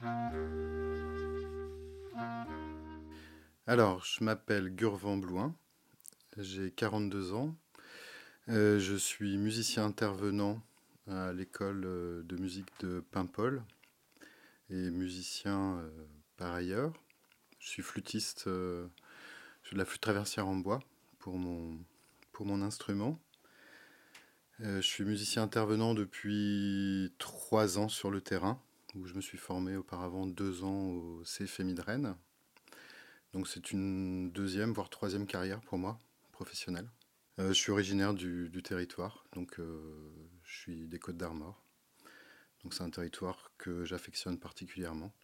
Alors, je m'appelle Gurvan Blouin, j'ai 42 ans. Je suis musicien intervenant à l'école de musique de Paimpol et musicien par ailleurs. Je suis flûtiste, je fais de la flûte traversière en bois pour mon instrument. Je suis musicien intervenant depuis 3 ans sur le terrain, où je me suis formé auparavant 2 ans au CFMI de Rennes. Donc c'est une deuxième, voire troisième carrière pour moi, professionnelle. Je suis originaire du territoire, donc je suis des Côtes d'Armor. Donc c'est un territoire que j'affectionne particulièrement.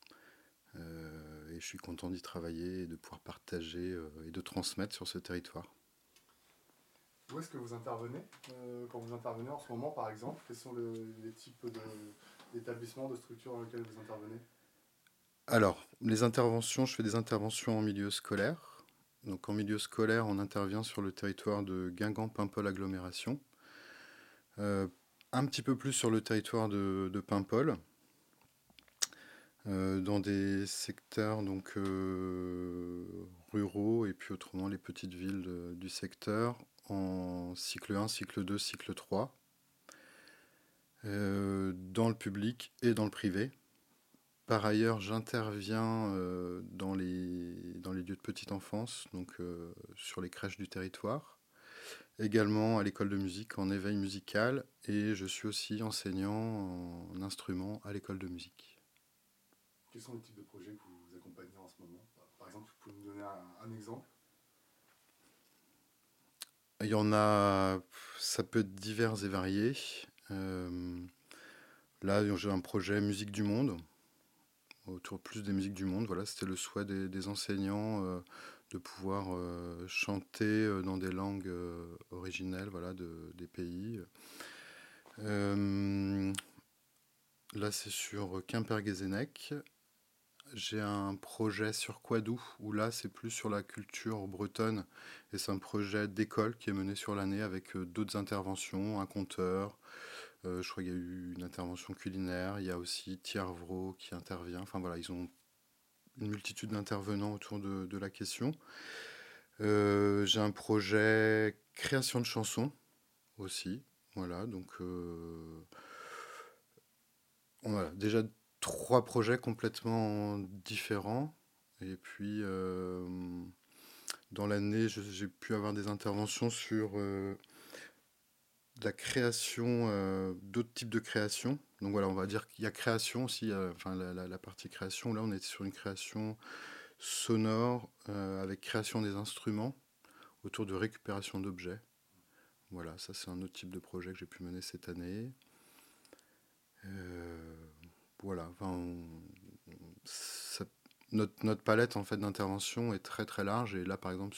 Et je suis content d'y travailler et de pouvoir partager et de transmettre sur ce territoire. Où est-ce que vous intervenez quand vous intervenez en ce moment, par exemple? Quels sont les types d'établissements, de structures dans lesquels vous intervenez? Alors, les interventions, je fais des interventions en milieu scolaire. Donc en milieu scolaire, on intervient sur le territoire de Guingamp-Paimpol agglomération. Euh, un petit peu plus sur le territoire de Paimpol, dans des secteurs donc ruraux et puis autrement les petites villes du secteur en cycle 1, cycle 2, cycle 3, dans le public et dans le privé. Par ailleurs, j'interviens dans les lieux de petite enfance, donc sur les crèches du territoire, également à l'école de musique en éveil musical, et je suis aussi enseignant en instrument à l'école de musique. Quels sont les types de projets que vous accompagnez en ce moment? Par exemple, vous pouvez nous donner un exemple? Il y en a, ça peut être divers et varié. Euh, Là, j'ai un projet musique du monde, autour plus des musiques du monde. Voilà, c'était le souhait des enseignants de pouvoir chanter dans des langues originelles, voilà, des pays. Euh, Là, c'est sur Quimper-Guézennec. J'ai un projet sur Quadou, où là, c'est plus sur la culture bretonne. Et c'est un projet d'école qui est mené sur l'année avec d'autres interventions, un conteur. Je crois qu'il y a eu une intervention culinaire. Il y a aussi Thierry Vro qui intervient. Enfin voilà, ils ont une multitude d'intervenants autour de la question. J'ai un projet création de chansons aussi. Voilà, donc voilà, déjà 3 projets complètement différents. Et puis dans l'année, j'ai pu avoir des interventions sur de la création, d'autres types de création. Donc voilà, on va dire qu'il y a création aussi, enfin la partie création. Là, on est sur une création sonore avec création des instruments autour de récupération d'objets. Voilà, ça c'est un autre type de projet que j'ai pu mener cette année. Euh, voilà, enfin, ça- notre palette en fait d'intervention est très très large et là par exemple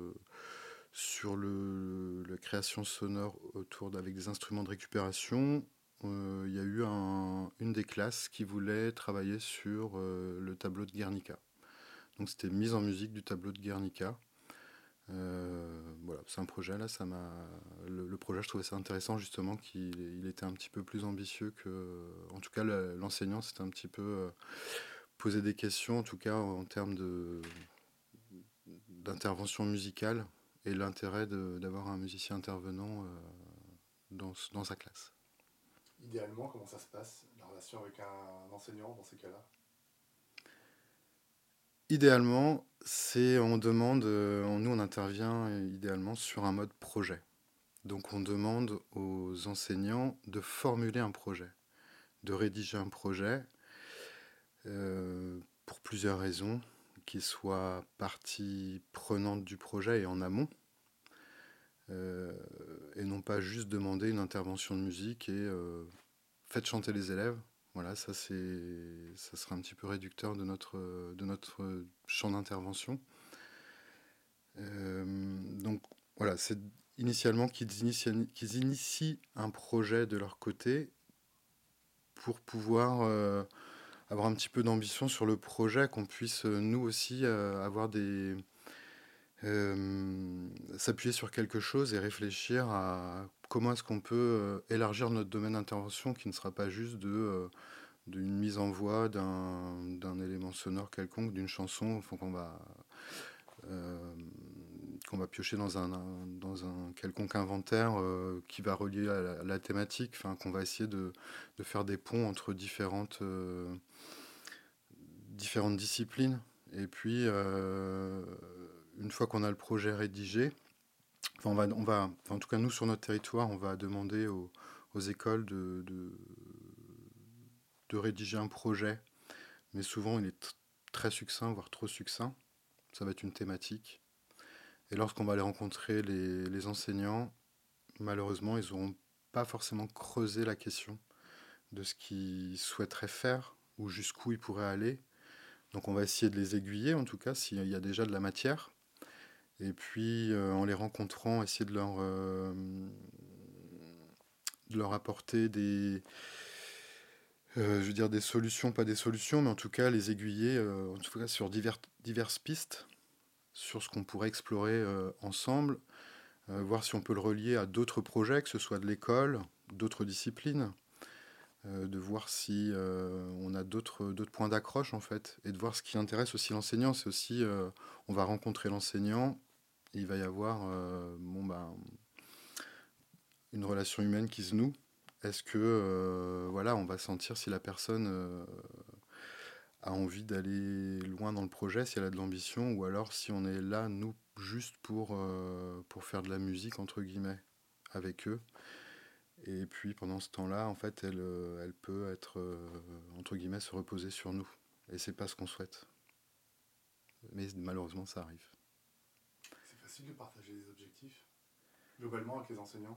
sur la création sonore avec des instruments de récupération, il y a eu une des classes qui voulait travailler sur le tableau de Guernica. Donc c'était mise en musique du tableau de Guernica. Voilà, c'est un projet là, le projet, je trouvais ça intéressant justement qu'il était un petit peu plus ambitieux que, en tout cas l'enseignant s'était un petit peu posé des questions, en tout cas en termes d'intervention musicale et l'intérêt d'avoir un musicien intervenant dans sa classe. Idéalement, comment ça se passe, la relation avec un enseignant dans ces cas-là? Idéalement, on demande, nous on intervient idéalement sur un mode projet. Donc on demande aux enseignants de formuler un projet, de rédiger un projet pour plusieurs raisons, qu'ils soient partie prenante du projet et en amont, euh, et non pas juste demander une intervention de musique et faites chanter les élèves. Voilà, ça sera un petit peu réducteur de notre champ d'intervention. Donc voilà, c'est initialement qu'ils initient un projet de leur côté pour pouvoir avoir un petit peu d'ambition sur le projet, qu'on puisse nous aussi avoir s'appuyer sur quelque chose et réfléchir à comment est-ce qu'on peut élargir notre domaine d'intervention qui ne sera pas juste d'une mise en voix d'un élément sonore quelconque, d'une chanson euh, qu'on va piocher dans un quelconque inventaire qui va relier à la thématique, enfin, qu'on va essayer de faire des ponts entre différentes disciplines. Et puis, une fois qu'on a le projet rédigé, enfin, en tout cas nous sur notre territoire, on va demander aux écoles de rédiger un projet, mais souvent il est très succinct, voire trop succinct. Ça va être une thématique. Et lorsqu'on va aller rencontrer les enseignants, malheureusement, ils n'auront pas forcément creusé la question de ce qu'ils souhaiteraient faire ou jusqu'où ils pourraient aller. Donc on va essayer de les aiguiller, en tout cas, s'il y a déjà de la matière. Et puis, en les rencontrant, essayer de leur apporter je veux dire des solutions, pas des solutions, mais en tout cas les aiguiller, en tout cas sur diverses pistes, sur ce qu'on pourrait explorer ensemble, voir si on peut le relier à d'autres projets, que ce soit de l'école, d'autres disciplines, de voir si on a d'autres points d'accroche en fait, et de voir ce qui intéresse aussi l'enseignant. C'est aussi, on va rencontrer l'enseignant, et il va y avoir une relation humaine qui se noue. Est-ce que voilà, on va sentir si la personne a envie d'aller loin dans le projet, si elle a de l'ambition, ou alors si on est là, nous, juste pour faire de la musique, entre guillemets, avec eux. Et puis pendant ce temps-là, en fait, elle peut être, entre guillemets, se reposer sur nous. Et c'est pas ce qu'on souhaite. Mais malheureusement, ça arrive. C'est facile de partager des objectifs, globalement, avec les enseignants.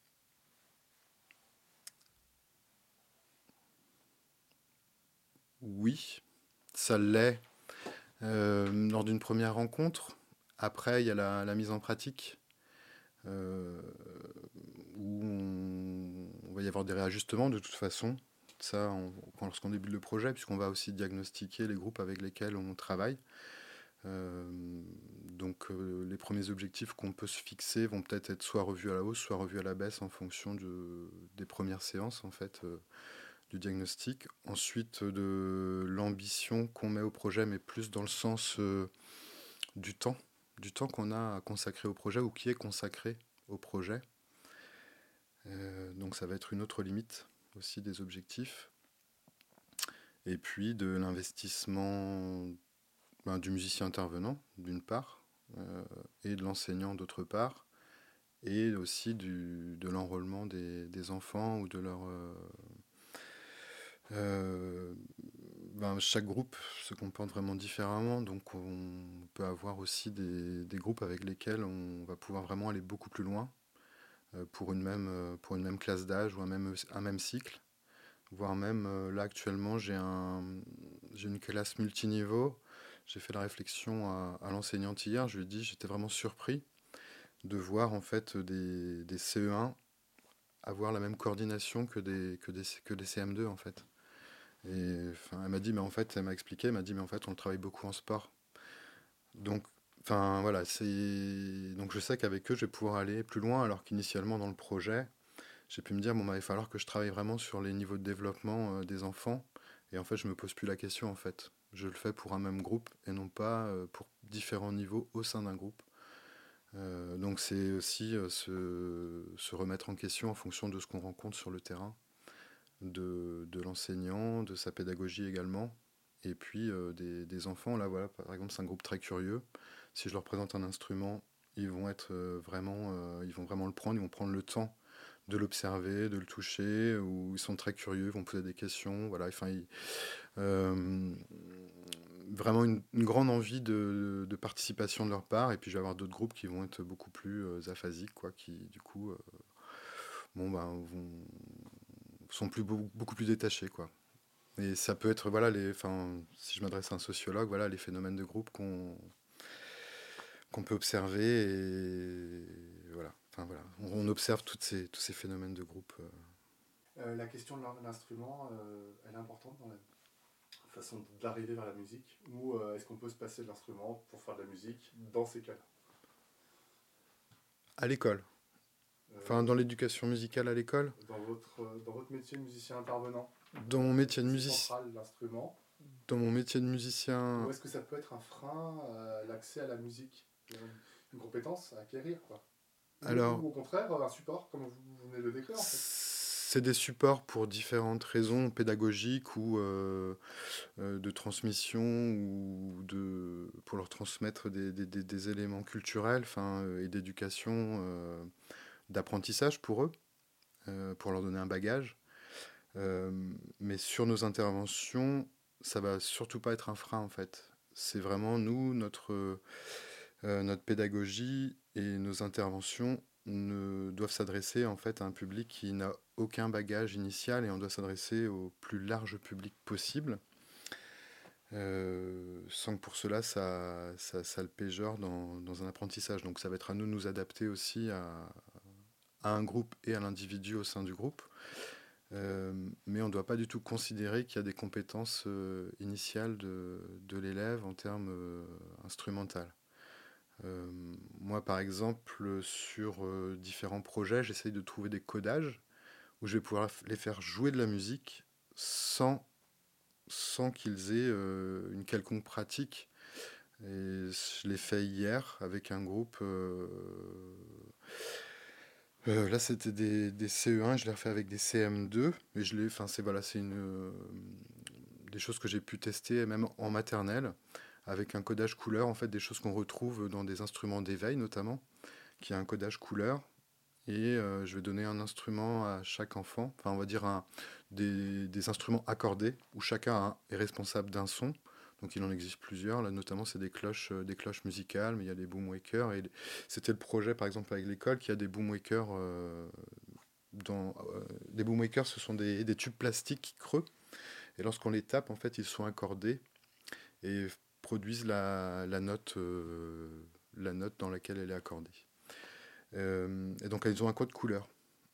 Oui, ça l'est lors d'une première rencontre. Après, il y a la mise en pratique, euh, où on va y avoir des réajustements de toute façon. Ça, lorsqu'on débute le projet, puisqu'on va aussi diagnostiquer les groupes avec lesquels on travaille. Euh, les premiers objectifs qu'on peut se fixer vont peut-être être soit revus à la hausse, soit revus à la baisse en fonction des premières séances en fait, du diagnostic. Ensuite, de l'ambition qu'on met au projet, mais plus dans le sens du temps, du temps qu'on a à consacrer au projet ou qui est consacré au projet. Donc ça va être une autre limite aussi des objectifs. Et puis de l'investissement du musicien intervenant, d'une part, et de l'enseignant, d'autre part, et aussi de l'enrôlement des enfants ou de leur... chaque groupe se comporte vraiment différemment, donc on peut avoir aussi des groupes avec lesquels on va pouvoir vraiment aller beaucoup plus loin pour une même classe d'âge ou un même cycle. Voire même, là actuellement, j'ai une classe multiniveau. J'ai fait la réflexion à l'enseignante hier. Je lui ai dit, j'étais vraiment surpris de voir en fait des CE1 avoir la même coordination que des CM2 en fait. Et enfin, elle m'a dit, mais en fait, elle m'a expliqué, elle m'a dit, mais en fait, on travaille beaucoup en sport. Donc, enfin voilà, donc je sais qu'avec eux, je vais pouvoir aller plus loin, alors qu'initialement dans le projet, j'ai pu me dire, bon, bah, il va falloir que je travaille vraiment sur les niveaux de développement des enfants. Et en fait, je me pose plus la question, en fait. Je le fais pour un même groupe et non pas pour différents niveaux au sein d'un groupe. Donc c'est aussi se remettre en question en fonction de ce qu'on rencontre sur le terrain, de l'enseignant, de sa pédagogie également. Et puis des enfants, là voilà, par exemple, c'est un groupe très curieux. Si je leur présente un instrument, ils vont vraiment le prendre, ils vont prendre le temps de l'observer, de le toucher, ou ils sont très curieux, ils vont poser des questions. Voilà, enfin, euh, vraiment une grande envie de participation de leur part. Et puis je vais avoir d'autres groupes qui vont être beaucoup plus aphasiques, quoi, qui du coup, sont beaucoup plus détachés, quoi. Et ça peut être, voilà, si je m'adresse à un sociologue, voilà, les phénomènes de groupe qu'on peut observer. Et voilà, enfin, voilà. On observe tous ces phénomènes de groupe. La question de l'instrument, elle est importante dans la façon d'arriver vers la musique, ou est-ce qu'on peut se passer de l'instrument pour faire de la musique dans ces cas-là? À l'école. Enfin, dans l'éducation musicale à l'école, dans votre métier de musicien intervenant? dans mon métier de C'est musicien, central l'instrument. dans mon métier de musicien, Ou est-ce que ça peut être un frein à l'accès à la musique? Une compétence à acquérir, quoi. alors, Ou au contraire, un support, comme vous venez de le décrire, en fait. c'est des supports pour différentes raisons pédagogiques ou de transmission ou pour leur transmettre des éléments culturels, enfin, et d'éducation, d'apprentissage pour eux, pour leur donner un bagage. Euh, mais sur nos interventions, ça va surtout pas être un frein en fait. C'est vraiment nous, notre pédagogie et nos interventions doivent s'adresser en fait à un public qui n'a aucun bagage initial et on doit s'adresser au plus large public possible. Sans que pour cela ça le péjore dans un apprentissage. Donc ça va être à nous de nous adapter aussi à un groupe et à l'individu au sein du groupe. Mais on ne doit pas du tout considérer qu'il y a des compétences initiales de l'élève en termes instrumentaux. Euh, Moi, par exemple, sur différents projets, j'essaye de trouver des codages où je vais pouvoir les faire jouer de la musique sans qu'ils aient une quelconque pratique. Et je l'ai fait hier avec un groupe. Là, c'était des CE1, je l'ai refait avec des CM2. Et enfin, c'est des choses que j'ai pu tester même en maternelle, avec un codage couleur, en fait, des choses qu'on retrouve dans des instruments d'éveil notamment, qui a un codage couleur. Et je vais donner un instrument à chaque enfant, enfin, on va dire des instruments accordés, où chacun est responsable d'un son. Donc il en existe plusieurs, là notamment c'est des cloches musicales, mais il y a des boomwakers. C'était le projet par exemple avec l'école qui a des boomwakers. Des boomwakers, ce sont des tubes plastiques creux, et lorsqu'on les tape, en fait, ils sont accordés et produisent la note dans laquelle elle est accordée. Et donc ils ont un code couleur.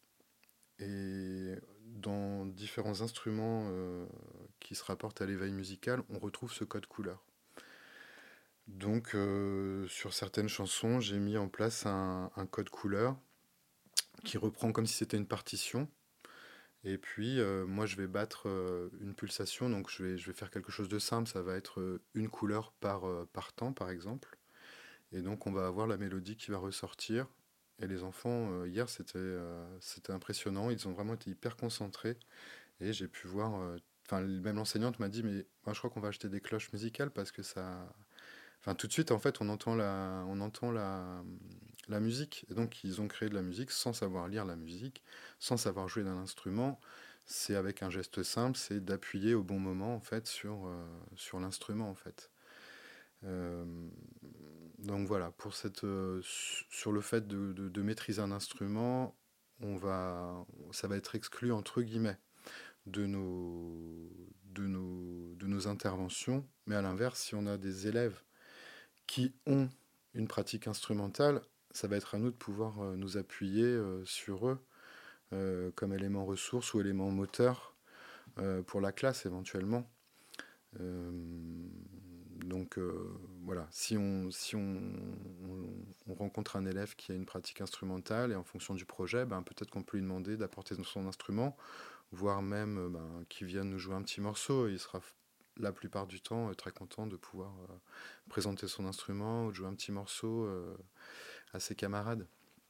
Et dans différents instruments qui se rapportent à l'éveil musical, on retrouve ce code couleur. Donc sur certaines chansons, j'ai mis en place un code couleur qui reprend comme si c'était une partition. Et puis moi je vais battre une pulsation, donc je vais faire quelque chose de simple, ça va être une couleur par temps par exemple. Et donc on va avoir la mélodie qui va ressortir. Et les enfants, hier, c'était impressionnant. Ils ont vraiment été hyper concentrés. Et j'ai pu voir. Enfin, même l'enseignante m'a dit, mais moi, je crois qu'on va acheter des cloches musicales parce que ça. Enfin, tout de suite, en fait, on entend la musique. Et donc, ils ont créé de la musique sans savoir lire la musique, sans savoir jouer d'un instrument. C'est avec un geste simple, c'est d'appuyer au bon moment, en fait, sur l'instrument, en fait. Euh, donc voilà, sur le fait de maîtriser un instrument, ça va être exclu entre guillemets de nos interventions. Mais à l'inverse, si on a des élèves qui ont une pratique instrumentale, ça va être à nous de pouvoir nous appuyer sur eux comme élément ressource ou élément moteur pour la classe éventuellement. Euh, donc voilà, si on rencontre un élève qui a une pratique instrumentale et en fonction du projet, ben, peut-être qu'on peut lui demander d'apporter son instrument, voire même ben, qu'il vienne nous jouer un petit morceau. Et il sera la plupart du temps très content de pouvoir présenter son instrument ou de jouer un petit morceau à ses camarades.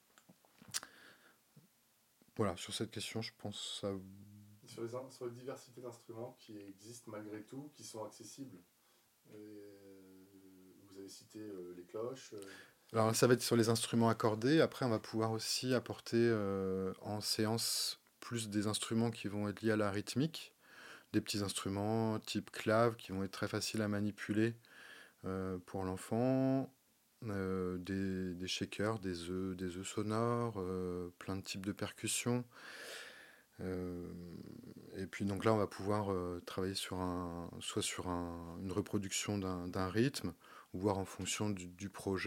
Voilà, sur cette question, je pense ça. Sur les diversités d'instruments qui existent malgré tout, qui sont accessibles. Vous avez cité les cloches. Alors ça va être sur les instruments accordés. Après, on va pouvoir aussi apporter en séance plus des instruments qui vont être liés à la rythmique. Des petits instruments type clave qui vont être très faciles à manipuler pour l'enfant. Des shakers, des œufs sonores, plein de types de percussions. Euh, et puis donc là, on va pouvoir travailler soit sur une reproduction d'un rythme, ou voir en fonction du projet,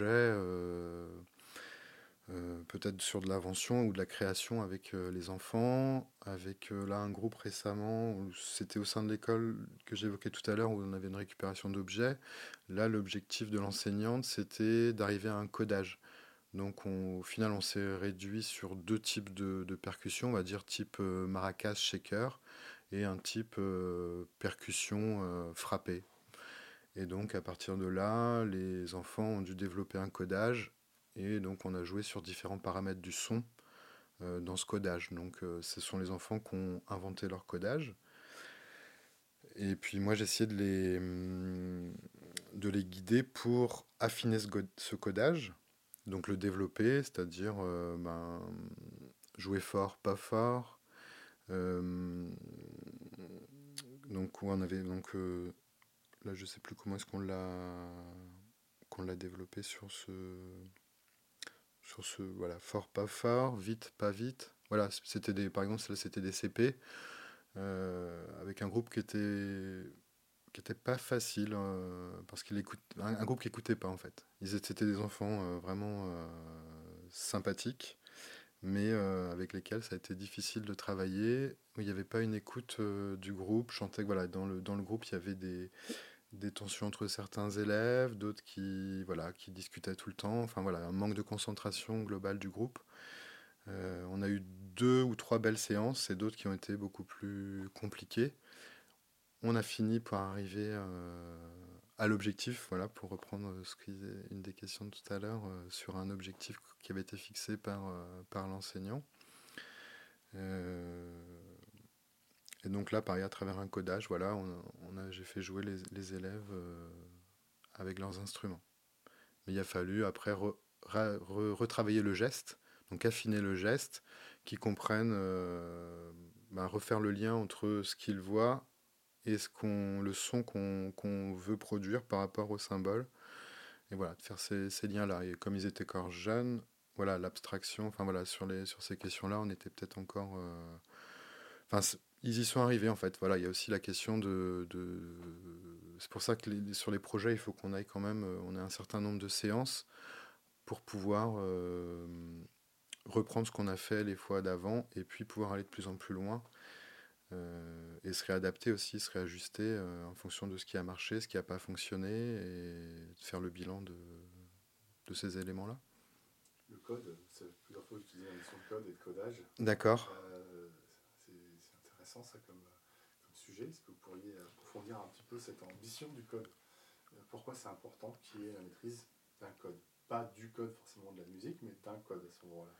peut-être sur de l'invention ou de la création avec les enfants, avec là un groupe récemment, c'était au sein de l'école que j'évoquais tout à l'heure, où on avait une récupération d'objets. Là, l'objectif de l'enseignante, c'était d'arriver à un codage. Donc au final, on s'est réduit sur deux types de percussions, on va dire type maracas, shaker, et un type percussion frappée. Et donc à partir de là, les enfants ont dû développer un codage, et donc on a joué sur différents paramètres du son dans ce codage. Donc ce sont les enfants qui ont inventé leur codage. Et puis moi, j'ai essayé de les guider pour affiner ce codage, donc le développer, c'est-à-dire jouer fort, pas fort. Euh, donc on avait là, je sais plus comment est-ce qu'on l'a développé sur ce voilà, fort, pas fort, vite, pas vite. Voilà, c'était par exemple, là, c'était des CP avec un groupe qui était pas facile parce qu'il écoute un groupe qui écoutait pas en fait. C'était des enfants vraiment sympathiques, mais avec lesquels ça a été difficile de travailler. Où il n'y avait pas une écoute du groupe. Je sentais que voilà, dans le groupe, il y avait des tensions entre certains élèves, d'autres qui discutaient tout le temps. Enfin voilà, un manque de concentration globale du groupe. On a eu deux ou trois belles séances et d'autres qui ont été beaucoup plus compliquées. On a fini par arriver à l'objectif, voilà, pour reprendre une des questions de tout à l'heure, sur un objectif qui avait été fixé par l'enseignant. Euh, et donc là, pareil, à travers un codage, voilà, j'ai fait jouer les élèves avec leurs instruments. Mais il a fallu après retravailler le geste, donc affiner le geste, qu'ils comprennent, refaire le lien entre ce qu'ils voient et le son qu'on veut produire par rapport au symbole. Et voilà, de faire ces liens-là. Et comme ils étaient encore jeunes, voilà, l'abstraction, enfin voilà, sur ces questions-là, on était peut-être encore. Enfin, ils y sont arrivés en fait. Voilà, il y a aussi la question c'est pour ça que sur les projets, il faut qu'on aille quand même, on ait un certain nombre de séances pour pouvoir reprendre ce qu'on a fait les fois d'avant et puis pouvoir aller de plus en plus loin. Et se réadapter aussi, se réajuster en fonction de ce qui a marché, ce qui n'a pas fonctionné, et faire le bilan de ces éléments-là. Le code, c'est plusieurs fois utilisé la notion de code et de codage. D'accord. C'est intéressant ça comme sujet. Est-ce que vous pourriez approfondir un petit peu cette ambition du code? Pourquoi c'est important qu'il y ait la maîtrise d'un code? Pas du code forcément de la musique, mais d'un code à ce moment-là.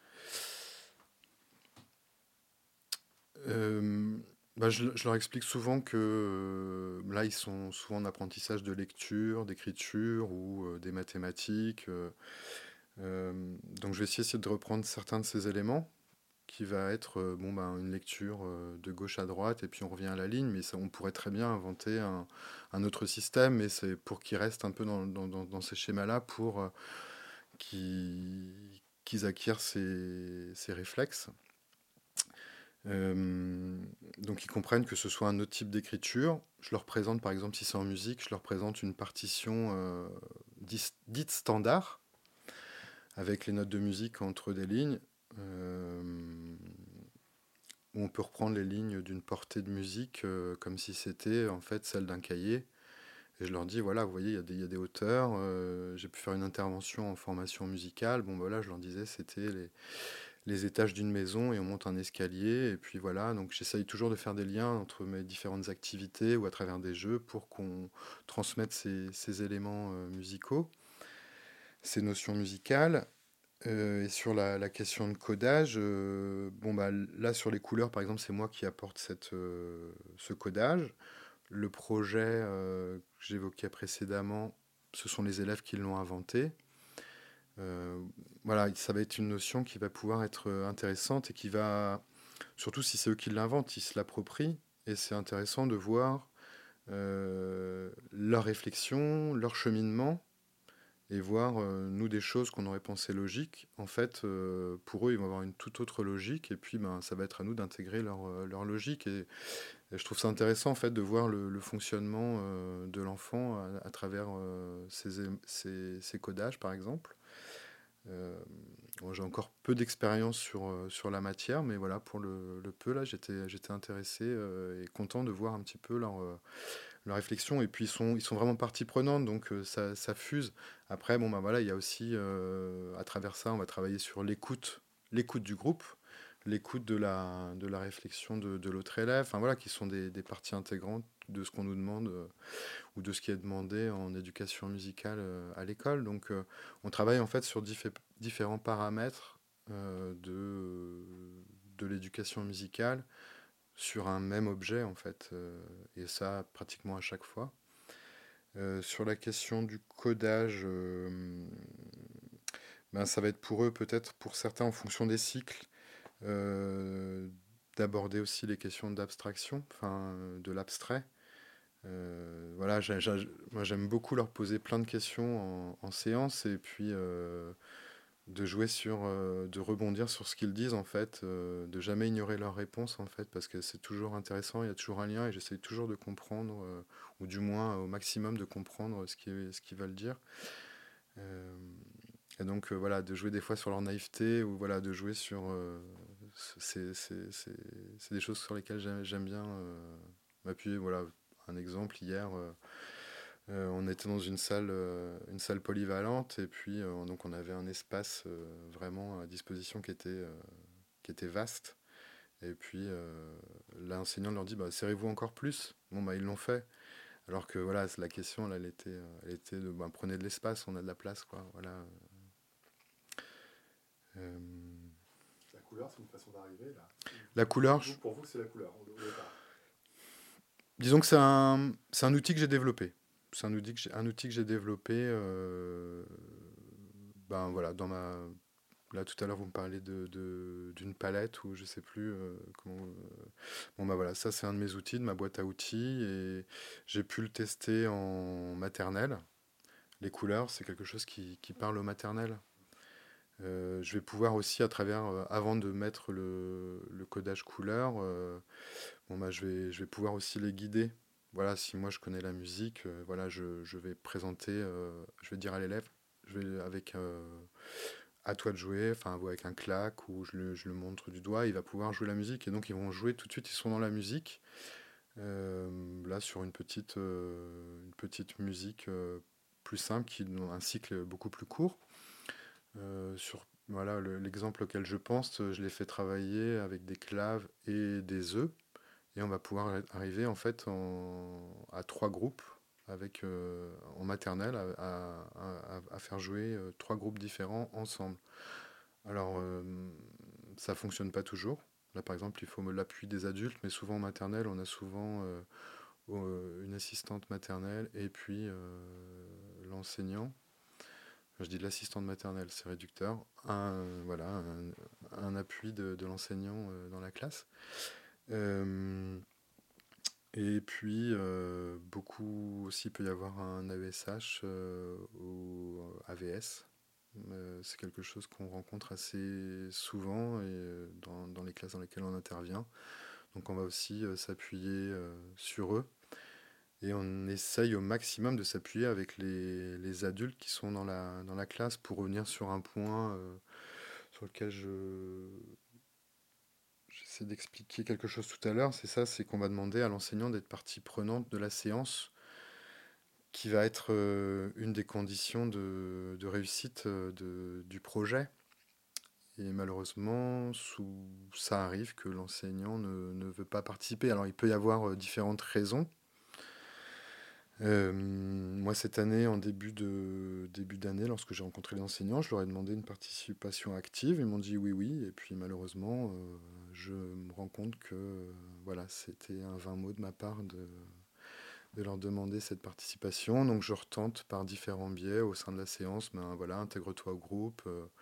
Je leur explique souvent que là, ils sont souvent en apprentissage de lecture, d'écriture ou des mathématiques. Donc, je vais essayer de reprendre certains de ces éléments, qui va être une lecture de gauche à droite, et puis on revient à la ligne, mais ça, on pourrait très bien inventer un autre système, mais c'est pour qu'ils restent un peu dans ces schémas-là, pour qu'ils acquièrent ces réflexes. Donc ils comprennent que ce soit un autre type d'écriture. Je leur présente, par exemple, si c'est en musique, je leur présente une partition dite standard, avec les notes de musique entre des lignes, où on peut reprendre les lignes d'une portée de musique comme si c'était en fait celle d'un cahier. Et je leur dis, voilà, vous voyez, il y a des hauteurs. J'ai pu faire une intervention en formation musicale. Bon, voilà, je leur disais, c'était les étages d'une maison et on monte un escalier. Et puis voilà, donc j'essaye toujours de faire des liens entre mes différentes activités ou à travers des jeux pour qu'on transmette ces éléments musicaux, ces notions musicales. Et sur la question de codage, là sur les couleurs par exemple, c'est moi qui apporte ce codage. Le projet que j'évoquais précédemment, ce sont les élèves qui l'ont inventé. Voilà, ça va être une notion qui va pouvoir être intéressante et qui va, surtout si c'est eux qui l'inventent, ils se l'approprient. Et c'est intéressant de voir leur réflexion, leur cheminement, et voir, nous, des choses qu'on aurait pensé logiques. En fait, pour eux, ils vont avoir une toute autre logique, et puis ça va être à nous d'intégrer leur logique. Et je trouve ça intéressant, en fait, de voir le fonctionnement de l'enfant à travers ces codages, par exemple. J'ai encore peu d'expérience sur la matière, mais voilà, pour le peu, là, j'étais intéressé et content de voir un petit peu la réflexion, et puis ils sont vraiment partie prenante, donc ça fuse. Après, bon, bah voilà, il y a aussi, à travers ça, on va travailler sur l'écoute du groupe, l'écoute de la réflexion de l'autre élève, enfin voilà, qui sont des parties intégrantes de ce qu'on nous demande, ou de ce qui est demandé en éducation musicale à l'école. Donc on travaille en fait sur différents paramètres de l'éducation musicale sur un même objet en fait, et ça pratiquement à chaque fois. Sur la question du codage, ben, ça va être pour eux peut-être pour certains en fonction des cycles, euh, d'aborder aussi les questions d'abstraction, enfin de l'abstrait. Voilà, moi j'aime beaucoup leur poser plein de questions en séance, et puis de jouer de rebondir sur ce qu'ils disent en fait, de jamais ignorer leurs réponses en fait, parce que c'est toujours intéressant, il y a toujours un lien, et j'essaye toujours de comprendre, ou du moins au maximum de comprendre ce qu'ils veulent dire. Euh, et donc voilà, de jouer des fois sur leur naïveté, ou voilà, de jouer sur... c'est des choses sur lesquelles j'aime bien m'appuyer. Voilà, un exemple, hier, on était dans une salle polyvalente, et puis donc on avait un espace vraiment à disposition qui était vaste. Et puis l'enseignant leur dit, bah, serrez-vous encore plus. Bon, bah, ils l'ont fait. Alors que voilà, la question, là, elle était de, bah, prenez de l'espace, on a de la place, quoi. Voilà. Euh, La couleur, c'est une façon d'arriver là. la couleur, Pour vous, c'est la couleur au départ. disons que c'est un outil que j'ai développé. C'est un outil que j'ai développé. Ben voilà, là tout à l'heure vous me parlez d'une palette, ou je sais plus comment. Bon bah voilà, ça c'est un de mes outils, de ma boîte à outils, et j'ai pu le tester en maternelle. Les couleurs, c'est quelque chose qui parle au maternel. Je vais pouvoir aussi, à travers, avant de mettre le codage couleur, bon, bah, je vais pouvoir aussi les guider. Voilà, si moi je connais la musique, voilà, je vais présenter, je vais dire à l'élève, je vais avec à toi de jouer, enfin ou avec un claque, ou je le montre du doigt, il va pouvoir jouer la musique, et donc ils vont jouer tout de suite, ils sont dans la musique. Là sur une petite musique plus simple, qui ont un cycle beaucoup plus court. Voilà, l'exemple auquel je pense, je l'ai fait travailler avec des claves et des œufs, et on va pouvoir arriver en fait à trois groupes avec en maternelle à faire jouer trois groupes différents ensemble. Alors ça fonctionne pas toujours. Là par exemple il faut l'appui des adultes, mais souvent en maternelle on a souvent une assistante maternelle, et puis l'enseignant. Je dis l'assistante maternelle, c'est réducteur. Voilà, un appui de l'enseignant dans la classe. Euh, et puis, beaucoup aussi peut y avoir un AESH ou AVS. C'est quelque chose qu'on rencontre assez souvent, et dans les classes dans lesquelles on intervient. Donc on va aussi s'appuyer sur eux. Et on essaye au maximum de s'appuyer avec les adultes qui sont dans la classe, pour revenir sur un point sur lequel j'essaie d'expliquer quelque chose tout à l'heure. C'est ça, c'est qu'on va demander à l'enseignant d'être partie prenante de la séance, qui va être une des conditions de réussite du projet. Et malheureusement, ça arrive que l'enseignant ne veut pas participer. Alors il peut y avoir différentes raisons. Moi, cette année, en début d'année, lorsque j'ai rencontré les enseignants, je leur ai demandé une participation active. Ils m'ont dit oui, oui. Et puis malheureusement, je me rends compte que voilà, c'était un vain mot de ma part de leur demander cette participation. Donc je retente par différents biais au sein de la séance. Ben voilà, intègre-toi au groupe.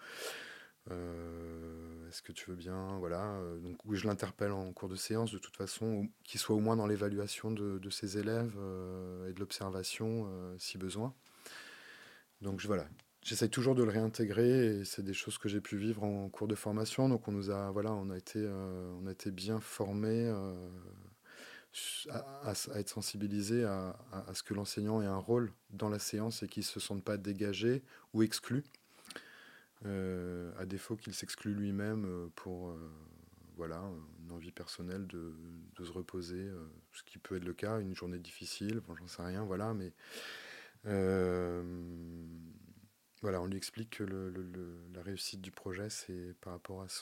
Est-ce que tu veux bien, voilà. Donc oui, je l'interpelle en cours de séance de toute façon, qu'il soit au moins dans l'évaluation de ses élèves, et de l'observation si besoin. Donc voilà, j'essaye toujours de le réintégrer, et c'est des choses que j'ai pu vivre en cours de formation. Donc voilà, on a été bien formés à être sensibilisés à ce que l'enseignant ait un rôle dans la séance, et qu'il ne se sente pas dégagé ou exclu. À défaut qu'il s'exclue lui-même voilà, une envie personnelle de se reposer, ce qui peut être le cas, une journée difficile, bon, j'en sais rien, voilà, mais euh, voilà, on lui explique que la réussite du projet, c'est par rapport à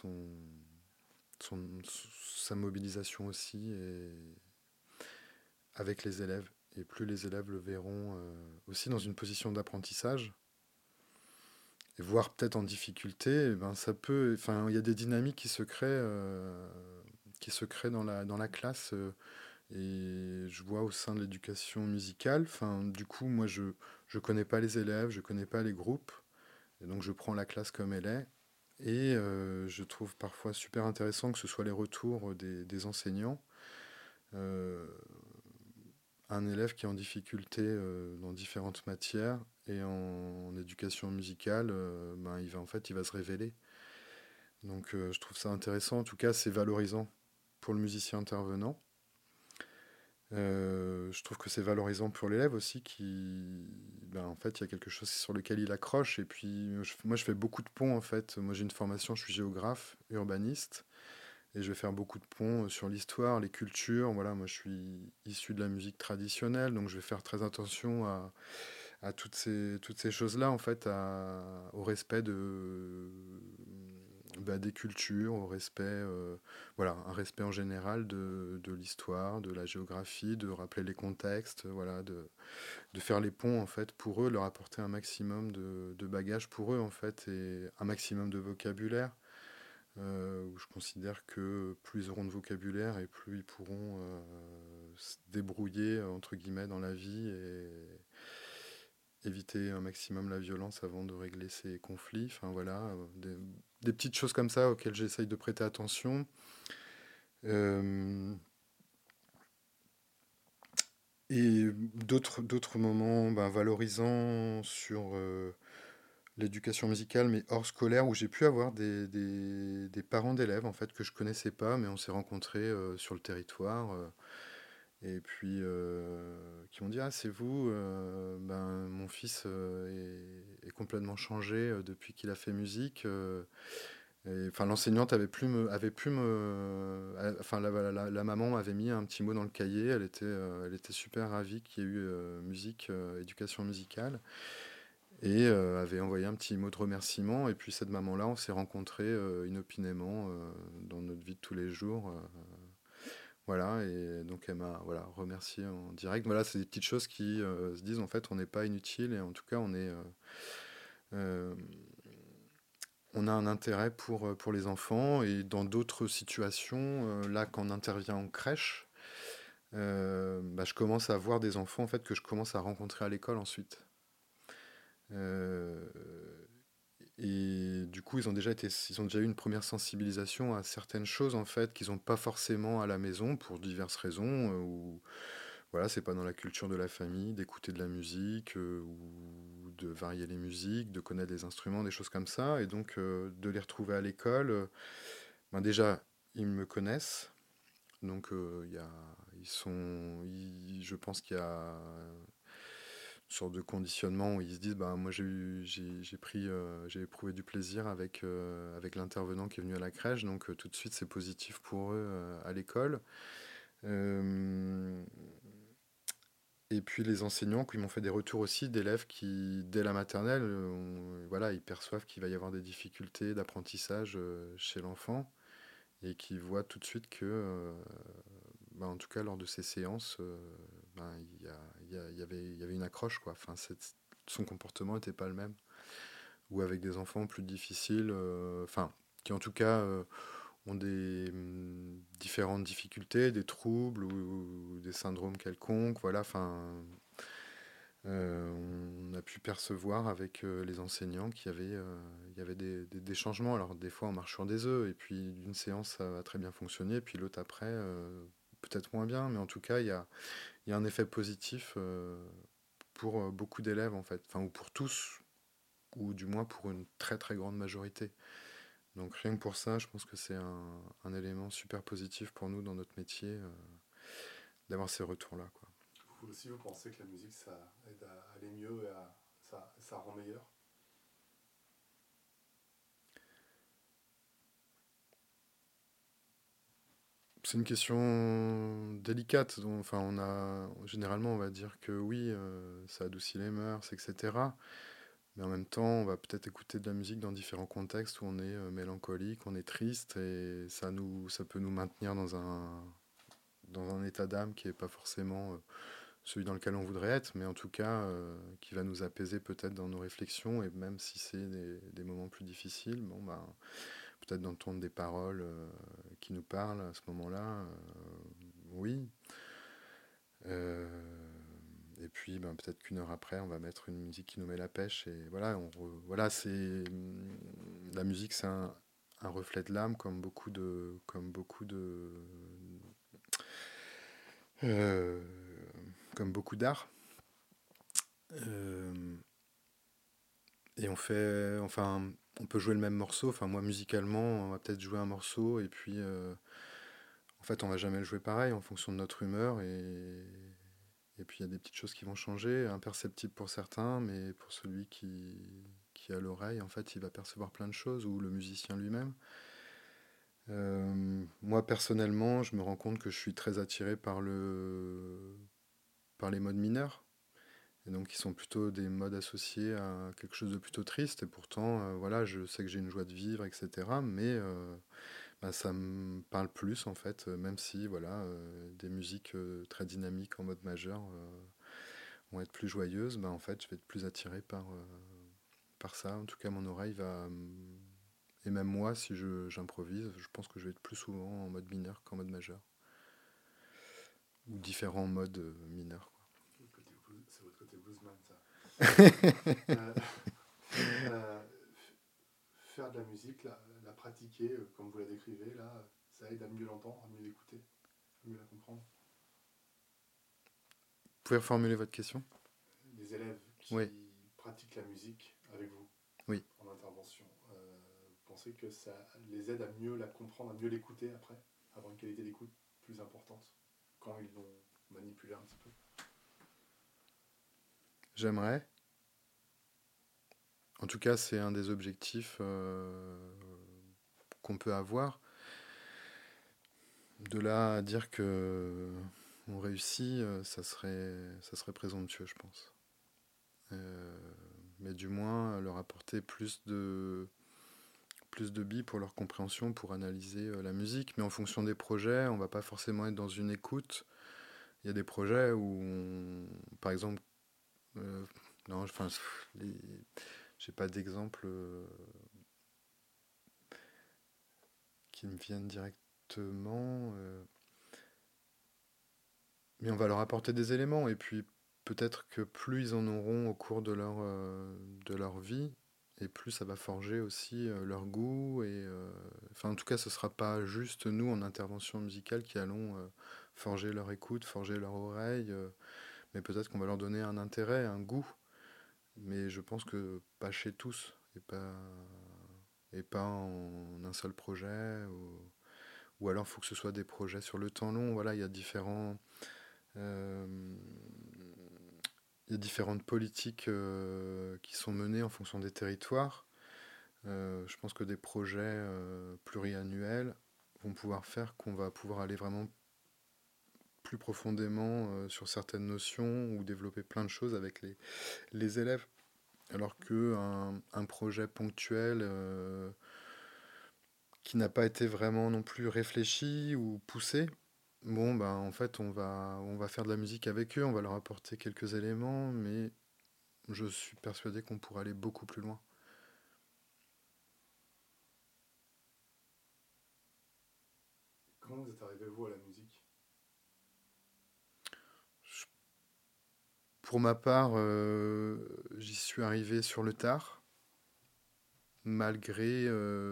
sa mobilisation aussi et avec les élèves. Et plus les élèves le verront aussi dans une position d'apprentissage, et voire peut-être en difficulté, eh ben ça peut, enfin, il y a des dynamiques qui se créent dans la classe. Et je vois au sein de l'éducation musicale, enfin, du coup, moi, je connais pas les élèves, je connais pas les groupes, et donc je prends la classe comme elle est. Et je trouve parfois super intéressant que ce soit les retours des enseignants. Euh, un élève qui est en difficulté dans différentes matières et en éducation musicale, ben, il va se révéler. Donc je trouve ça intéressant, en tout cas c'est valorisant pour le musicien intervenant. Je trouve que c'est valorisant pour l'élève aussi ben, en fait, il y a quelque chose sur lequel il accroche. Et puis, moi, je fais beaucoup de ponts en fait. Moi, j'ai une formation, je suis géographe, urbaniste, et je vais faire beaucoup de ponts sur l'histoire, les cultures. Voilà, moi, je suis issu de la musique traditionnelle, donc je vais faire très attention à toutes ces choses-là, en fait, au respect bah, des cultures, au respect, voilà, un respect en général de l'histoire, de la géographie, de rappeler les contextes, voilà, de faire les ponts, en fait, pour eux, leur apporter un maximum de bagages pour eux, en fait, et un maximum de vocabulaire. Où je considère que plus ils auront de vocabulaire et plus ils pourront se débrouiller entre guillemets dans la vie et éviter un maximum la violence avant de régler ces conflits. Enfin voilà, des petites choses comme ça auxquelles j'essaye de prêter attention. Euh, et d'autres moments ben, valorisants sur l'éducation musicale, mais hors scolaire, où j'ai pu avoir des parents d'élèves en fait que je connaissais pas, mais on s'est rencontrés sur le territoire. Et puis qui m'ont dit ah c'est vous ben mon fils est complètement changé depuis qu'il a fait musique enfin l'enseignante avait pu me enfin la maman m'avait mis un petit mot dans le cahier, elle était super ravie qu'il y ait eu musique éducation musicale et avait envoyé un petit mot de remerciement. Et puis cette maman là on s'est rencontrés inopinément dans notre vie de tous les jours. Voilà, et donc elle m'a voilà, remercié en direct. Voilà, c'est des petites choses qui se disent en fait on n'est pas inutile et en tout cas euh, on a un intérêt pour les enfants. Et dans d'autres situations, là quand on intervient en crèche, bah, je commence à voir des enfants en fait que je commence à rencontrer à l'école ensuite. Euh, et du coup, ils ont déjà eu une première sensibilisation à certaines choses en fait qu'ils n'ont pas forcément à la maison pour diverses raisons. Ou voilà, c'est pas dans la culture de la famille d'écouter de la musique ou de varier les musiques, de connaître des instruments, des choses comme ça. Et donc de les retrouver à l'école, ben déjà ils me connaissent, donc je pense qu'il y a une sorte de conditionnement où ils se disent bah moi j'ai éprouvé du plaisir avec l'intervenant qui est venu à la crèche, donc tout de suite c'est positif pour eux à l'école. Euh, et puis les enseignants qui m'ont fait des retours aussi d'élèves qui, dès la maternelle, voilà, ils perçoivent qu'il va y avoir des difficultés d'apprentissage chez l'enfant et qui voient tout de suite que, bah, en tout cas lors de ces séances, ben, il y avait une accroche, quoi. Enfin, son comportement n'était pas le même. Ou avec des enfants plus difficiles, enfin, qui en tout cas ont des différentes difficultés, des troubles ou des syndromes quelconques. Voilà, enfin, on a pu percevoir avec les enseignants il y avait des changements. Alors des fois on marche sur des œufs et puis d'une séance ça va très bien fonctionner, puis l'autre après peut-être moins bien, mais en tout cas il y a un effet positif pour beaucoup d'élèves en fait, enfin ou pour tous, ou du moins pour une très très grande majorité. Donc rien que pour ça, je pense que c'est un élément super positif pour nous dans notre métier d'avoir ces retours-là, quoi. Vous aussi, vous pensez que la musique, ça aide à aller mieux et ça rend meilleur? C'est une question délicate. Enfin, généralement, on va dire que oui, ça adoucit les mœurs, etc. Mais en même temps, on va peut-être écouter de la musique dans différents contextes où on est mélancolique, on est triste, et ça peut nous maintenir dans un état d'âme qui n'est pas forcément celui dans lequel on voudrait être, mais en tout cas, qui va nous apaiser peut-être dans nos réflexions, et même si c'est des moments plus difficiles, bon, bah, peut-être d'entendre des paroles qui nous parlent à ce moment-là, oui. Euh, et puis, ben, peut-être qu'une heure après, on va mettre une musique qui nous met la pêche. Et voilà, voilà, la musique, c'est un reflet de l'âme, euh, comme beaucoup d'art. Euh, et enfin, on peut jouer le même morceau. Enfin, moi, musicalement, on va peut-être jouer un morceau, et puis, en fait, on va jamais le jouer pareil en fonction de notre humeur. Et puis il y a des petites choses qui vont changer, imperceptibles pour certains, mais pour celui qui a l'oreille, en fait, il va percevoir plein de choses, ou le musicien lui-même. Moi, personnellement, je me rends compte que je suis très attiré par les modes mineurs. Et donc, qui sont plutôt des modes associés à quelque chose de plutôt triste. Et pourtant, voilà, je sais que j'ai une joie de vivre, etc. Mais bah, ça me parle plus, en fait, même si, voilà, des musiques très dynamiques en mode majeur vont être plus joyeuses, bah, en fait, je vais être plus attiré par ça. En tout cas, mon oreille va. Et même moi, si j'improvise, je pense que je vais être plus souvent en mode mineur qu'en mode majeur. Ou différents modes mineurs, quoi. C'est votre côté bluesman, ça. Euh, euh, faire de la musique, la pratiquer comme vous la décrivez, là, ça aide à mieux l'entendre, à mieux l'écouter, à mieux la comprendre. Vous pouvez reformuler votre question? Les élèves Oui, qui pratiquent la musique avec vous oui. en intervention, vous pensez que ça les aide à mieux la comprendre, à mieux l'écouter après, avoir une qualité d'écoute plus importante quand ils l'ont manipulé un petit peu? J'aimerais. En tout cas, c'est un des objectifs qu'on peut avoir. De là à dire que on réussit, ça serait présomptueux, je pense. Euh, mais du moins, leur apporter plus de billes pour leur compréhension, pour analyser la musique. Mais en fonction des projets, on va pas forcément être dans une écoute. Il y a des projets où, par exemple, euh, non, enfin, j'ai pas d'exemple qui me viennent directement. Mais on va leur apporter des éléments, et puis peut-être que plus ils en auront au cours de leur vie, et plus ça va forger aussi leur goût. Enfin, en tout cas, ce ne sera pas juste nous, en intervention musicale, qui allons forger leur écoute, forger leur oreille, mais peut-être qu'on va leur donner un intérêt, un goût. Mais je pense que pas chez tous, et pas en un seul projet, ou alors il faut que ce soit des projets sur le temps long. Voilà, euh, il y a différentes politiques qui sont menées en fonction des territoires. Je pense que des projets pluriannuels vont pouvoir faire qu'on va pouvoir aller vraiment plus profondément sur certaines notions, ou développer plein de choses avec les élèves. Alors qu'un projet ponctuel qui n'a pas été vraiment non plus réfléchi ou poussé, bon, bah, en fait, on va faire de la musique avec eux, on va leur apporter quelques éléments, mais je suis persuadé qu'on pourrait aller beaucoup plus loin. Comment vous êtes arrivé, vous, à la musique? Pour ma part, j'y suis arrivé sur le tard, malgré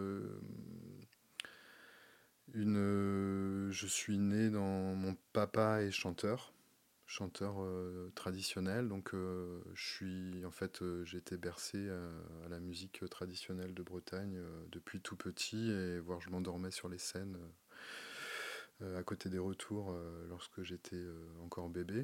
je suis né dans... Mon papa est chanteur traditionnel, donc j'ai été bercé à la musique traditionnelle de Bretagne depuis tout petit, et voire je m'endormais sur les scènes à côté des retours lorsque j'étais encore bébé.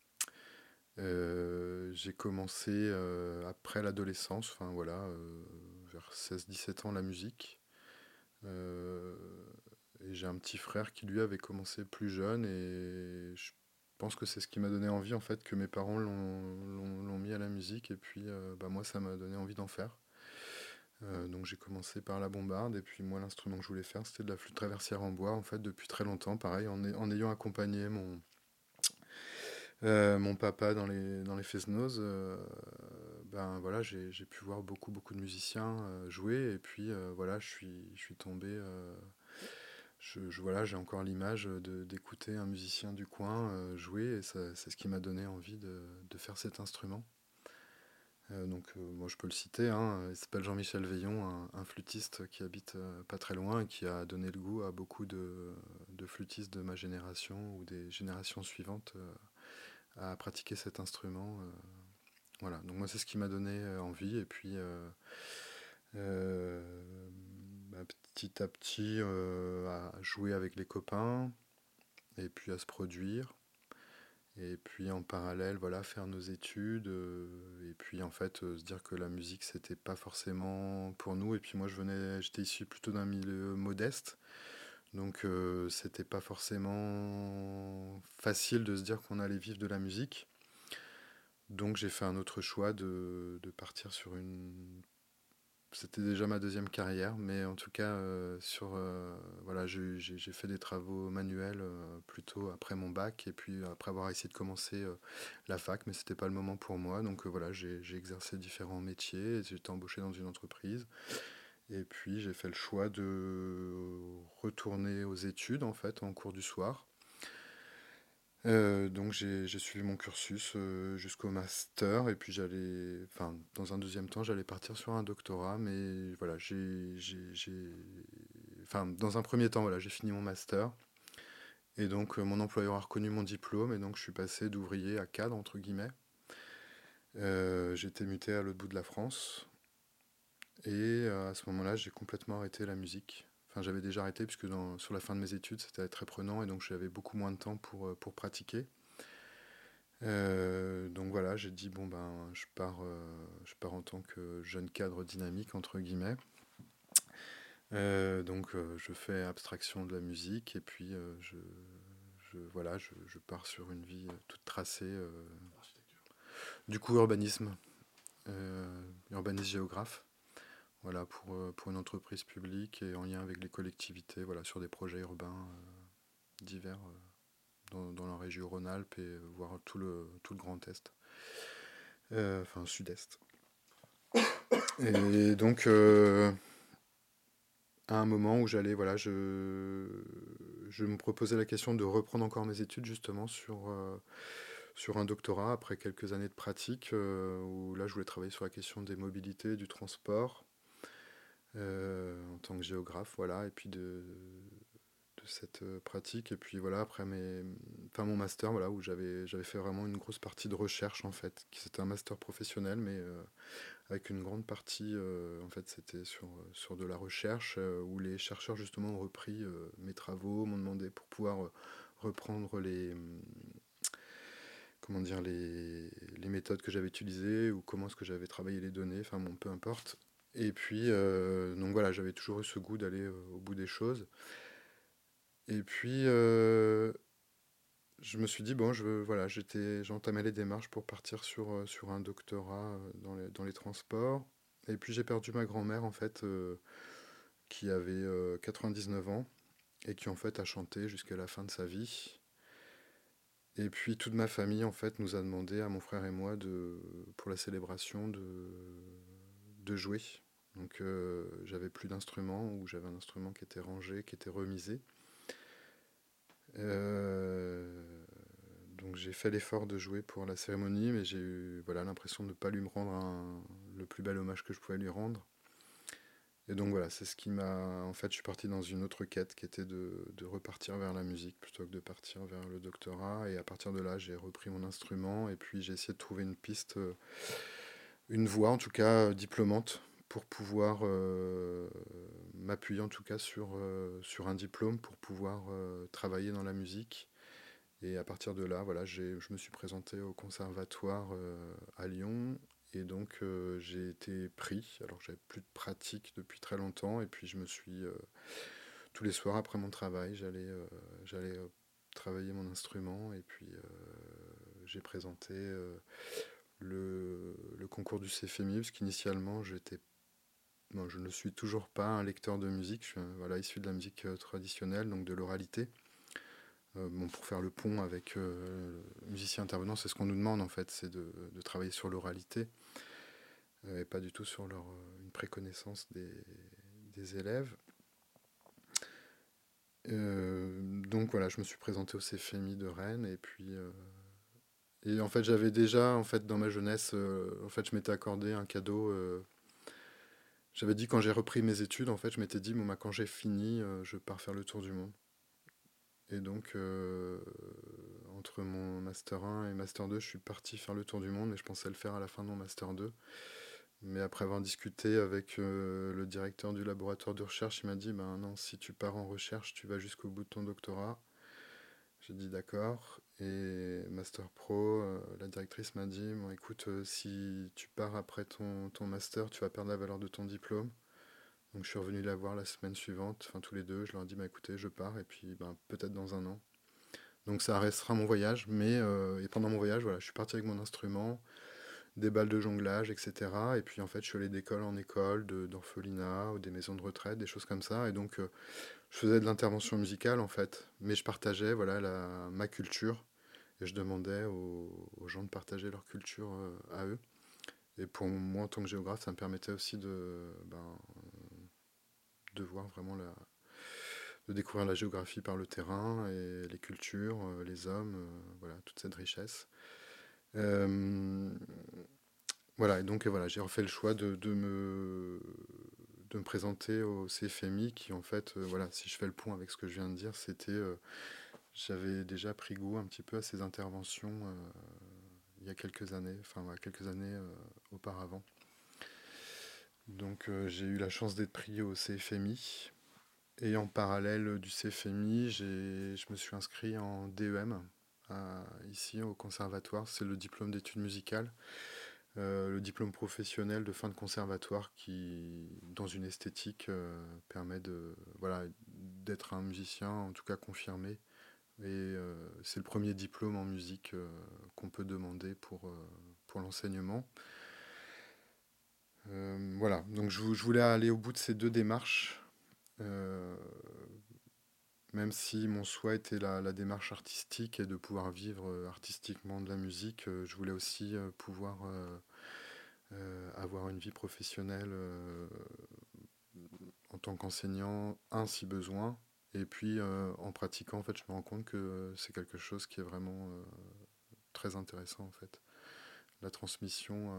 J'ai commencé après l'adolescence, enfin voilà, vers 16-17 ans, la musique. Euh, et j'ai un petit frère qui lui avait commencé plus jeune et je pense que c'est ce qui m'a donné envie en fait que mes parents l'ont mis à la musique et puis bah, moi ça m'a donné envie d'en faire. Donc j'ai commencé par la bombarde et puis moi l'instrument que je voulais faire c'était de la flûte traversière en bois en fait depuis très longtemps pareil en ayant accompagné mon papa dans les Fesnos, ben voilà, j'ai pu voir beaucoup de musiciens jouer, et puis voilà, je suis tombé, voilà, j'ai encore l'image d'écouter un musicien du coin jouer, et c'est ce qui m'a donné envie de faire cet instrument. Moi je peux le citer, hein, il s'appelle Jean-Michel Veillon, un flûtiste qui habite pas très loin et qui a donné le goût à beaucoup de flûtistes de ma génération ou des générations suivantes à pratiquer cet instrument. Voilà, donc moi c'est ce qui m'a donné envie et puis euh, bah, petit à petit à jouer avec les copains et puis à se produire et puis en parallèle voilà faire nos études et puis en fait se dire que la musique c'était pas forcément pour nous et puis moi j'étais issu plutôt d'un milieu modeste donc c'était pas forcément facile de se dire qu'on allait vivre de la musique. Donc j'ai fait un autre choix de partir sur une... C'était déjà ma deuxième carrière, mais en tout cas, voilà, j'ai fait des travaux manuels plutôt après mon bac, et puis après avoir essayé de commencer la fac, mais c'était pas le moment pour moi. Donc voilà, j'ai exercé différents métiers, et j'ai été embauché dans une entreprise, et puis j'ai fait le choix de retourner aux études, en fait, en cours du soir. Donc j'ai suivi mon cursus jusqu'au master et puis enfin dans un deuxième temps j'allais partir sur un doctorat, mais voilà enfin dans un premier temps voilà j'ai fini mon master et donc mon employeur a reconnu mon diplôme et donc je suis passé d'ouvrier à cadre entre guillemets. J'ai été muté à l'autre bout de la France et à ce moment-là j'ai complètement arrêté la musique. Enfin j'avais déjà arrêté puisque sur la fin de mes études c'était très prenant et donc j'avais beaucoup moins de temps pour pratiquer. Donc voilà, j'ai dit bon ben je pars en tant que jeune cadre dynamique entre guillemets. Je fais abstraction de la musique et puis voilà, je pars sur une vie toute tracée. Du coup urbanisme, urbaniste géographe. Voilà pour une entreprise publique et en lien avec les collectivités. Voilà sur des projets urbains divers dans la région Rhône-Alpes et voire tout le Grand Est. Enfin Sud-Est. Et donc, à un moment où voilà, je me proposais la question de reprendre encore mes études justement sur un doctorat après quelques années de pratique, où là je voulais travailler sur la question des mobilités, du transport, en tant que géographe, voilà, et puis de cette pratique. Et puis voilà, après enfin, mon master, voilà, où j'avais fait vraiment une grosse partie de recherche en fait, qui c'était un master professionnel, mais avec une grande partie, en fait, c'était sur de la recherche, où les chercheurs justement ont repris mes travaux, m'ont demandé pour pouvoir reprendre comment dire, les méthodes que j'avais utilisées ou comment est-ce que j'avais travaillé les données, enfin bon, peu importe. Et puis, donc voilà, j'avais toujours eu ce goût d'aller au bout des choses. Et puis, je me suis dit, bon, voilà, j'entamais les démarches pour partir sur un doctorat dans les transports. Et puis j'ai perdu ma grand-mère, en fait, qui avait 99 ans et qui, en fait, a chanté jusqu'à la fin de sa vie. Et puis toute ma famille, en fait, nous a demandé, à mon frère et moi, pour la célébration, de jouer. Donc j'avais plus d'instruments, ou j'avais un instrument qui était rangé, qui était remisé. Euh, donc j'ai fait l'effort de jouer pour la cérémonie, mais j'ai eu voilà, l'impression de ne pas lui me rendre le plus bel hommage que je pouvais lui rendre. Et donc voilà, c'est ce qui m'a... En fait, je suis parti dans une autre quête qui était de repartir vers la musique plutôt que de partir vers le doctorat. Et à partir de là, j'ai repris mon instrument et puis j'ai essayé de trouver une piste, une voie en tout cas diplômante pour pouvoir m'appuyer en tout cas sur un diplôme pour pouvoir travailler dans la musique. Et à partir de là, voilà, je me suis présenté au conservatoire à Lyon. Et donc j'ai été pris, alors j'avais plus de pratique depuis très longtemps, et puis je me suis tous les soirs après mon travail, j'allais travailler mon instrument et puis j'ai présenté le concours du CFMI parce qu'initialement bon, je ne suis toujours pas un lecteur de musique, je suis voilà, issu de la musique traditionnelle, donc de l'oralité. Bon, pour faire le pont avec le musicien intervenant, c'est ce qu'on nous demande en fait, c'est de travailler sur l'oralité et pas du tout sur une préconnaissance des élèves. Donc voilà, je me suis présenté au CFMI de Rennes et puis et en fait j'avais déjà en fait dans ma jeunesse en fait je m'étais accordé un cadeau. J'avais dit quand j'ai repris mes études en fait je m'étais dit bon bah quand j'ai fini je pars faire le tour du monde. Et donc entre mon master 1 et master 2 je suis parti faire le tour du monde mais je pensais le faire à la fin de mon master 2. Mais après avoir discuté avec le directeur du laboratoire de recherche, il m'a dit ben non, si tu pars en recherche, tu vas jusqu'au bout de ton doctorat. J'ai dit d'accord. Et Master Pro, la directrice m'a dit bon, écoute, si tu pars après ton master, tu vas perdre la valeur de ton diplôme. Donc je suis revenu la voir la semaine suivante, enfin tous les deux. Je leur ai dit bah, écoutez, je pars et puis ben, peut-être dans un an. Donc ça restera mon voyage, mais et pendant mon voyage, voilà, je suis parti avec mon instrument, des balles de jonglage, etc. Et puis en fait, je suis allé d'école en école, d'orphelinat, ou des maisons de retraite, des choses comme ça. Et donc, je faisais de l'intervention musicale en fait, mais je partageais voilà ma culture et je demandais aux gens de partager leur culture à eux. Et pour moi, en tant que géographe, ça me permettait aussi de voir vraiment de découvrir la géographie par le terrain et les cultures, les hommes, voilà, toute cette richesse. Euh, Voilà, et donc voilà, j'ai refait le choix de me présenter au CFMI qui en fait, voilà, si je fais le point avec ce que je viens de dire, j'avais déjà pris goût un petit peu à ces interventions il y a quelques années, enfin voilà, quelques années auparavant. Donc j'ai eu la chance d'être pris au CFMI et en parallèle du CFMI, je me suis inscrit en DEM ici au conservatoire, c'est le diplôme d'études musicales. Le diplôme professionnel de fin de conservatoire qui, dans une esthétique, permet voilà, d'être un musicien, en tout cas confirmé. Et c'est le premier diplôme en musique qu'on peut demander pour l'enseignement. Voilà, donc je voulais aller au bout de ces deux démarches, euh, même si mon souhait était la démarche artistique et de pouvoir vivre artistiquement de la musique, je voulais aussi pouvoir avoir une vie professionnelle en tant qu'enseignant, si besoin. Et puis en pratiquant, en fait, je me rends compte que c'est quelque chose qui est vraiment très intéressant, en fait. La transmission,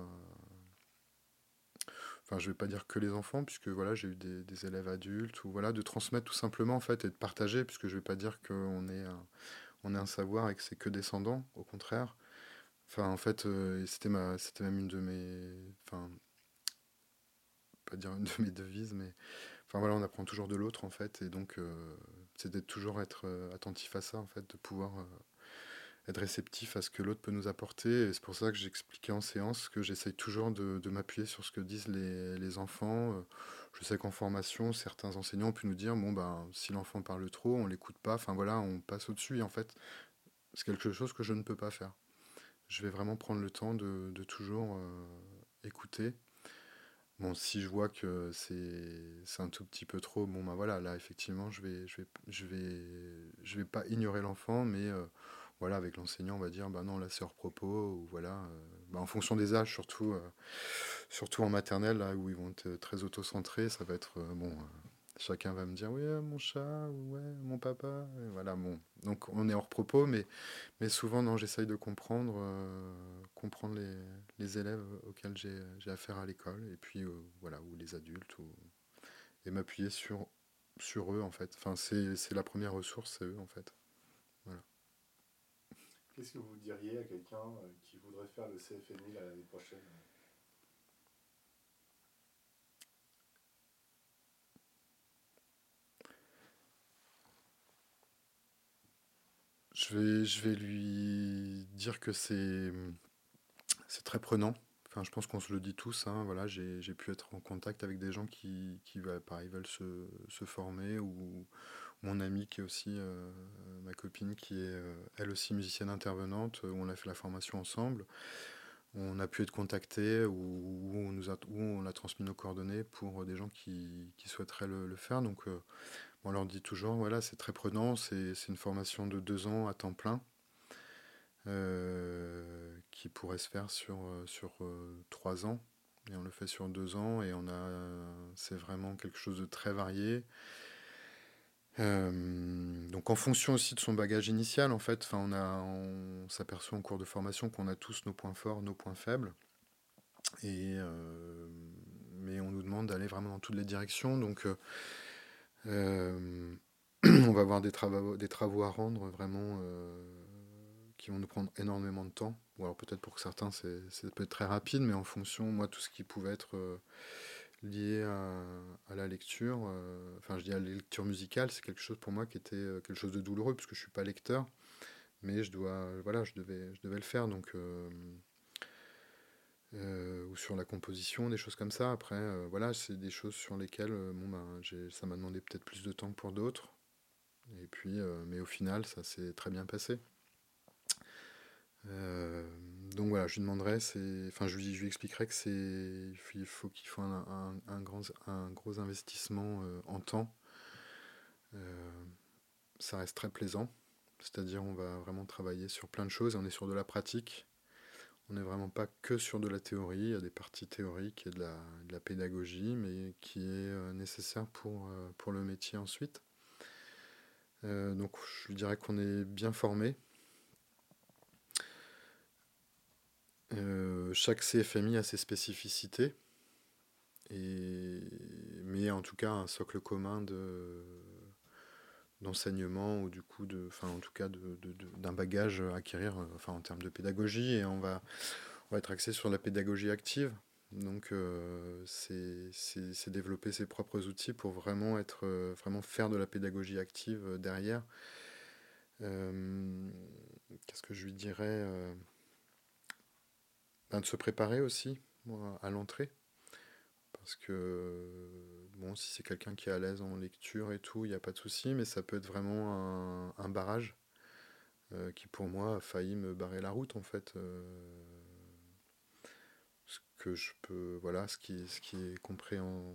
enfin, je vais pas dire que les enfants, puisque voilà, j'ai eu des élèves adultes, ou voilà, de transmettre tout simplement, en fait, et de partager, puisque je vais pas dire on est un savoir et que c'est que descendant, au contraire. Enfin, en fait, c'était même une de mes, enfin, pas dire une de mes devises, mais enfin voilà, on apprend toujours de l'autre en fait, et donc c'est d'être toujours être attentif à ça en fait, de pouvoir être réceptif à ce que l'autre peut nous apporter. Et c'est pour ça que j'expliquais en séance que j'essaye toujours de m'appuyer sur ce que disent les enfants. Je sais qu'en formation, certains enseignants ont pu nous dire bon ben si l'enfant parle trop, on l'écoute pas. Enfin voilà, on passe au-dessus. Et en fait, c'est quelque chose que je ne peux pas faire. Je vais vraiment prendre le temps de toujours écouter. Bon, si je vois que c'est un tout petit peu trop, bon bah voilà, là effectivement, je vais pas ignorer l'enfant, mais voilà, avec l'enseignant, on va dire, bah non, là c'est hors propos, ou voilà, bah, en fonction des âges, surtout en maternelle, là où ils vont être très auto-centrés, ça va être bon. Chacun va me dire oui, mon chat, ou ouais, mon papa, et voilà, bon. Donc on est hors propos, mais souvent, non, j'essaye de comprendre les élèves auxquels j'ai affaire à l'école, et puis voilà, ou les adultes, et m'appuyer sur eux, en fait. Enfin, c'est la première ressource, c'est eux, en fait. Voilà. Qu'est-ce que vous diriez à quelqu'un qui voudrait faire le CFMI l'année prochaine? Je vais lui dire que c'est très prenant. enfin, je pense qu'on se le dit tous, hein, voilà, j'ai pu être en contact avec des gens qui pareil, veulent se former, ou mon amie qui est aussi, ma copine, qui est elle aussi musicienne intervenante, où on a fait la formation ensemble. On a pu être contacté, ou où on a transmis nos coordonnées pour des gens qui souhaiteraient le faire. Donc on leur dit toujours, voilà, c'est très prenant, c'est une formation de 2 ans à temps plein, qui pourrait se faire sur 3 ans. Et on le fait sur 2 ans, et c'est vraiment quelque chose de très varié. Donc en fonction aussi de son bagage initial, en fait, enfin, on s'aperçoit en cours de formation qu'on a tous nos points forts, nos points faibles, mais on nous demande d'aller vraiment dans toutes les directions. Donc euh, on va avoir des travaux à rendre vraiment, qui vont nous prendre énormément de temps. Ou alors peut-être pour certains ça peut être très rapide, mais en fonction, moi, tout ce qui pouvait être lié à la lecture, enfin je dis à la lecture musicale, c'est quelque chose pour moi qui était quelque chose de douloureux, puisque je suis pas lecteur, mais voilà, je devais le faire. Donc ou sur la composition, des choses comme ça. Après, voilà, c'est des choses sur lesquelles, bon, ben, ça m'a demandé peut-être plus de temps que pour d'autres. Et puis, mais au final, ça s'est très bien passé. Euh, donc voilà, je lui demanderai, enfin, je lui expliquerai que qu'il faut un gros investissement en temps. Euh, Ça reste très plaisant, c'est-à-dire on va vraiment travailler sur plein de choses, et on est sur de la pratique. On n'est vraiment pas que sur de la théorie, il y a des parties théoriques et de la pédagogie, mais qui est nécessaire pour le métier ensuite. Donc je dirais qu'on est bien formé. Chaque CFMI a ses spécificités, mais en tout cas un socle commun d'enseignement, ou du coup, enfin en tout cas d'un bagage à acquérir, enfin en termes de pédagogie, et on va être axé sur la pédagogie active. Donc c'est développer ses propres outils pour vraiment faire de la pédagogie active derrière. Euh, Qu'est-ce que je lui dirais, ben, de se préparer aussi, moi, à l'entrée. Parce que, bon, si c'est quelqu'un qui est à l'aise en lecture et tout, il n'y a pas de souci, mais ça peut être vraiment un barrage, qui pour moi a failli me barrer la route, en fait. Voilà, ce qui est compréhensible,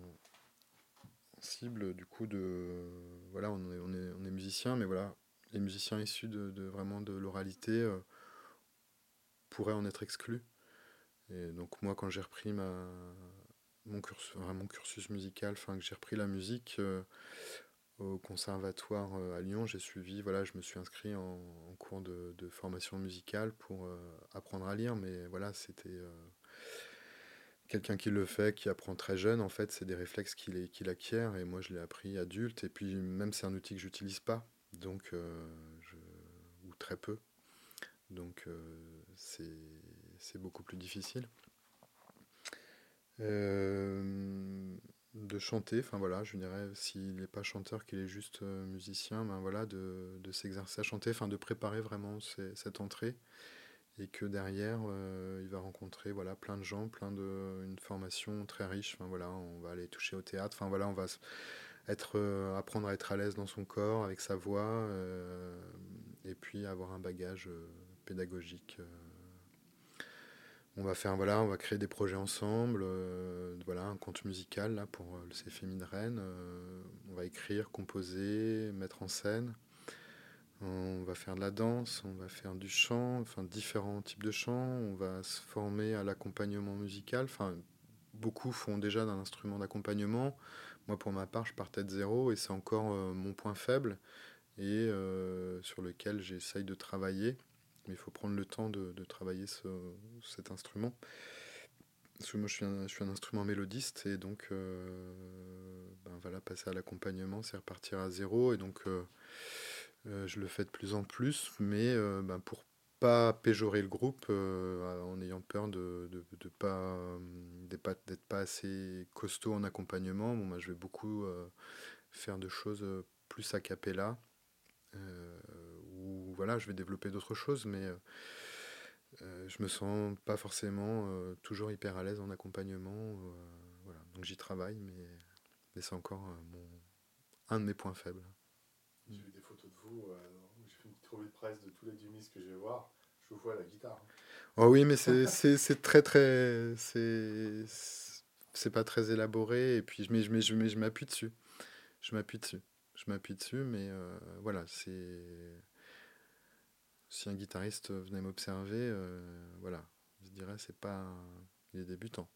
du coup, voilà, on est musicien, mais voilà, les musiciens issus vraiment de l'oralité pourraient en être exclus. Et donc moi, quand j'ai repris mon cursus musical, enfin que j'ai repris la musique au conservatoire à Lyon, j'ai suivi, voilà, je me suis inscrit en cours de formation musicale pour apprendre à lire, mais voilà, c'était quelqu'un qui le fait, qui apprend très jeune, en fait, c'est des réflexes qu'il acquiert, et moi je l'ai appris adulte, et puis même c'est un outil que j'utilise pas, donc ou très peu, donc c'est beaucoup plus difficile. Euh, de chanter, enfin voilà, je dirais, s'il n'est pas chanteur, qu'il est juste musicien, ben voilà, de s'exercer à chanter, enfin de préparer vraiment cette entrée, et que derrière, il va rencontrer, voilà, plein de gens, une formation très riche, enfin voilà, on va aller toucher au théâtre, enfin voilà, on va apprendre à être à l'aise dans son corps, avec sa voix, et puis avoir un bagage pédagogique. Voilà, on va créer des projets ensemble, voilà, un conte musical là pour le CFMI de Rennes. On va écrire, composer, mettre en scène. On va faire de la danse, on va faire du chant, enfin différents types de chants. On va se former à l'accompagnement musical. Enfin, beaucoup font déjà d'un instrument d'accompagnement. Moi, pour ma part, je partais de zéro, et c'est encore mon point faible, et sur lequel j'essaye de travailler. Mais il faut prendre le temps de travailler cet instrument. Parce que moi, je suis un instrument mélodiste, et donc ben voilà, passer à l'accompagnement, c'est repartir à zéro, et donc je le fais de plus en plus, mais ben, pour pas péjorer le groupe, en ayant peur d'être pas assez costaud en accompagnement. Bon, ben, je vais beaucoup faire de choses plus a cappella, où voilà, je vais développer d'autres choses, mais Je me sens pas forcément toujours hyper à l'aise en accompagnement. Voilà. Donc j'y travaille, mais c'est encore un de mes points faibles. J'ai vu des photos de vous, j'ai fait une petite revue de presse de tous les Dumis que je vais voir. Je vous vois à la guitare. Oh oui, mais c'est très très c'est pas très élaboré et puis je m'appuie dessus. Je m'appuie dessus. Je m'appuie dessus, mais voilà, c'est si un guitariste venait m'observer, voilà, je dirais c'est pas il est débutant.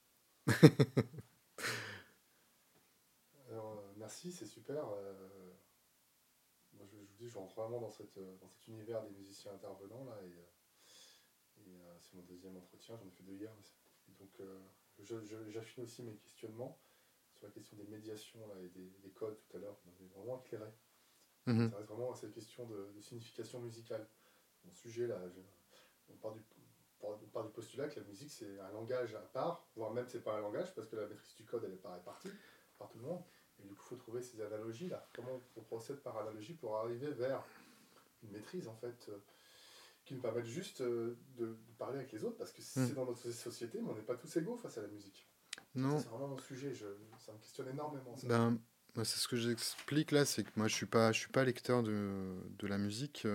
Alors, merci, c'est super. Moi, je vous dis, je rentre vraiment dans cet univers des musiciens intervenants là, c'est mon deuxième entretien. J'en ai fait deux hier. Donc, j'affine aussi mes questionnements sur la question des médiations là, et des codes tout à l'heure. Vous m'avez vraiment éclairé. Je Mhm. m'intéresse vraiment à cette question de signification musicale. Mon sujet là, on part on part du postulat que la musique c'est un langage à part, voire même c'est pas un langage parce que la maîtrise du code elle est pas répartie par tout le monde. Et du coup, il faut trouver ces analogies là. Comment on procède par analogie pour arriver vers une maîtrise en fait qui nous permette juste de parler avec les autres parce que c'est Mhm. dans notre société, mais on n'est pas tous égaux face à la musique. Ça, Non, c'est vraiment mon sujet. Ça me questionne énormément ça. ben moi, c'est ce que j'explique là, c'est que moi je suis pas lecteur de la musique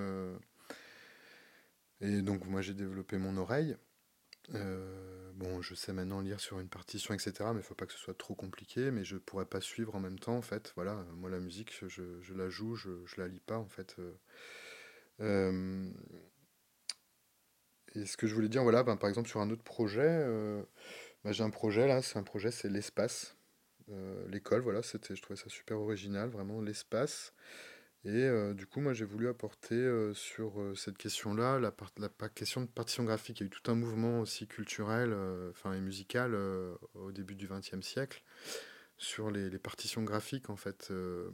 et donc moi j'ai développé mon oreille. Bon, je sais maintenant lire sur une partition, etc. Mais il faut pas que ce soit trop compliqué. Mais je pourrais pas suivre en même temps, en fait. Voilà, moi la musique, je la joue, je la lis pas, en fait. Euh, et ce que je voulais dire, voilà, ben, par exemple sur un autre projet, ben, j'ai un projet là, c'est l'espace. L'école, voilà, je trouvais ça super original, vraiment l'espace. Et du coup, moi, j'ai voulu apporter sur cette question-là question de partition graphique. Il y a eu tout un mouvement aussi culturel, enfin et musical au début du XXe siècle sur les partitions graphiques en fait.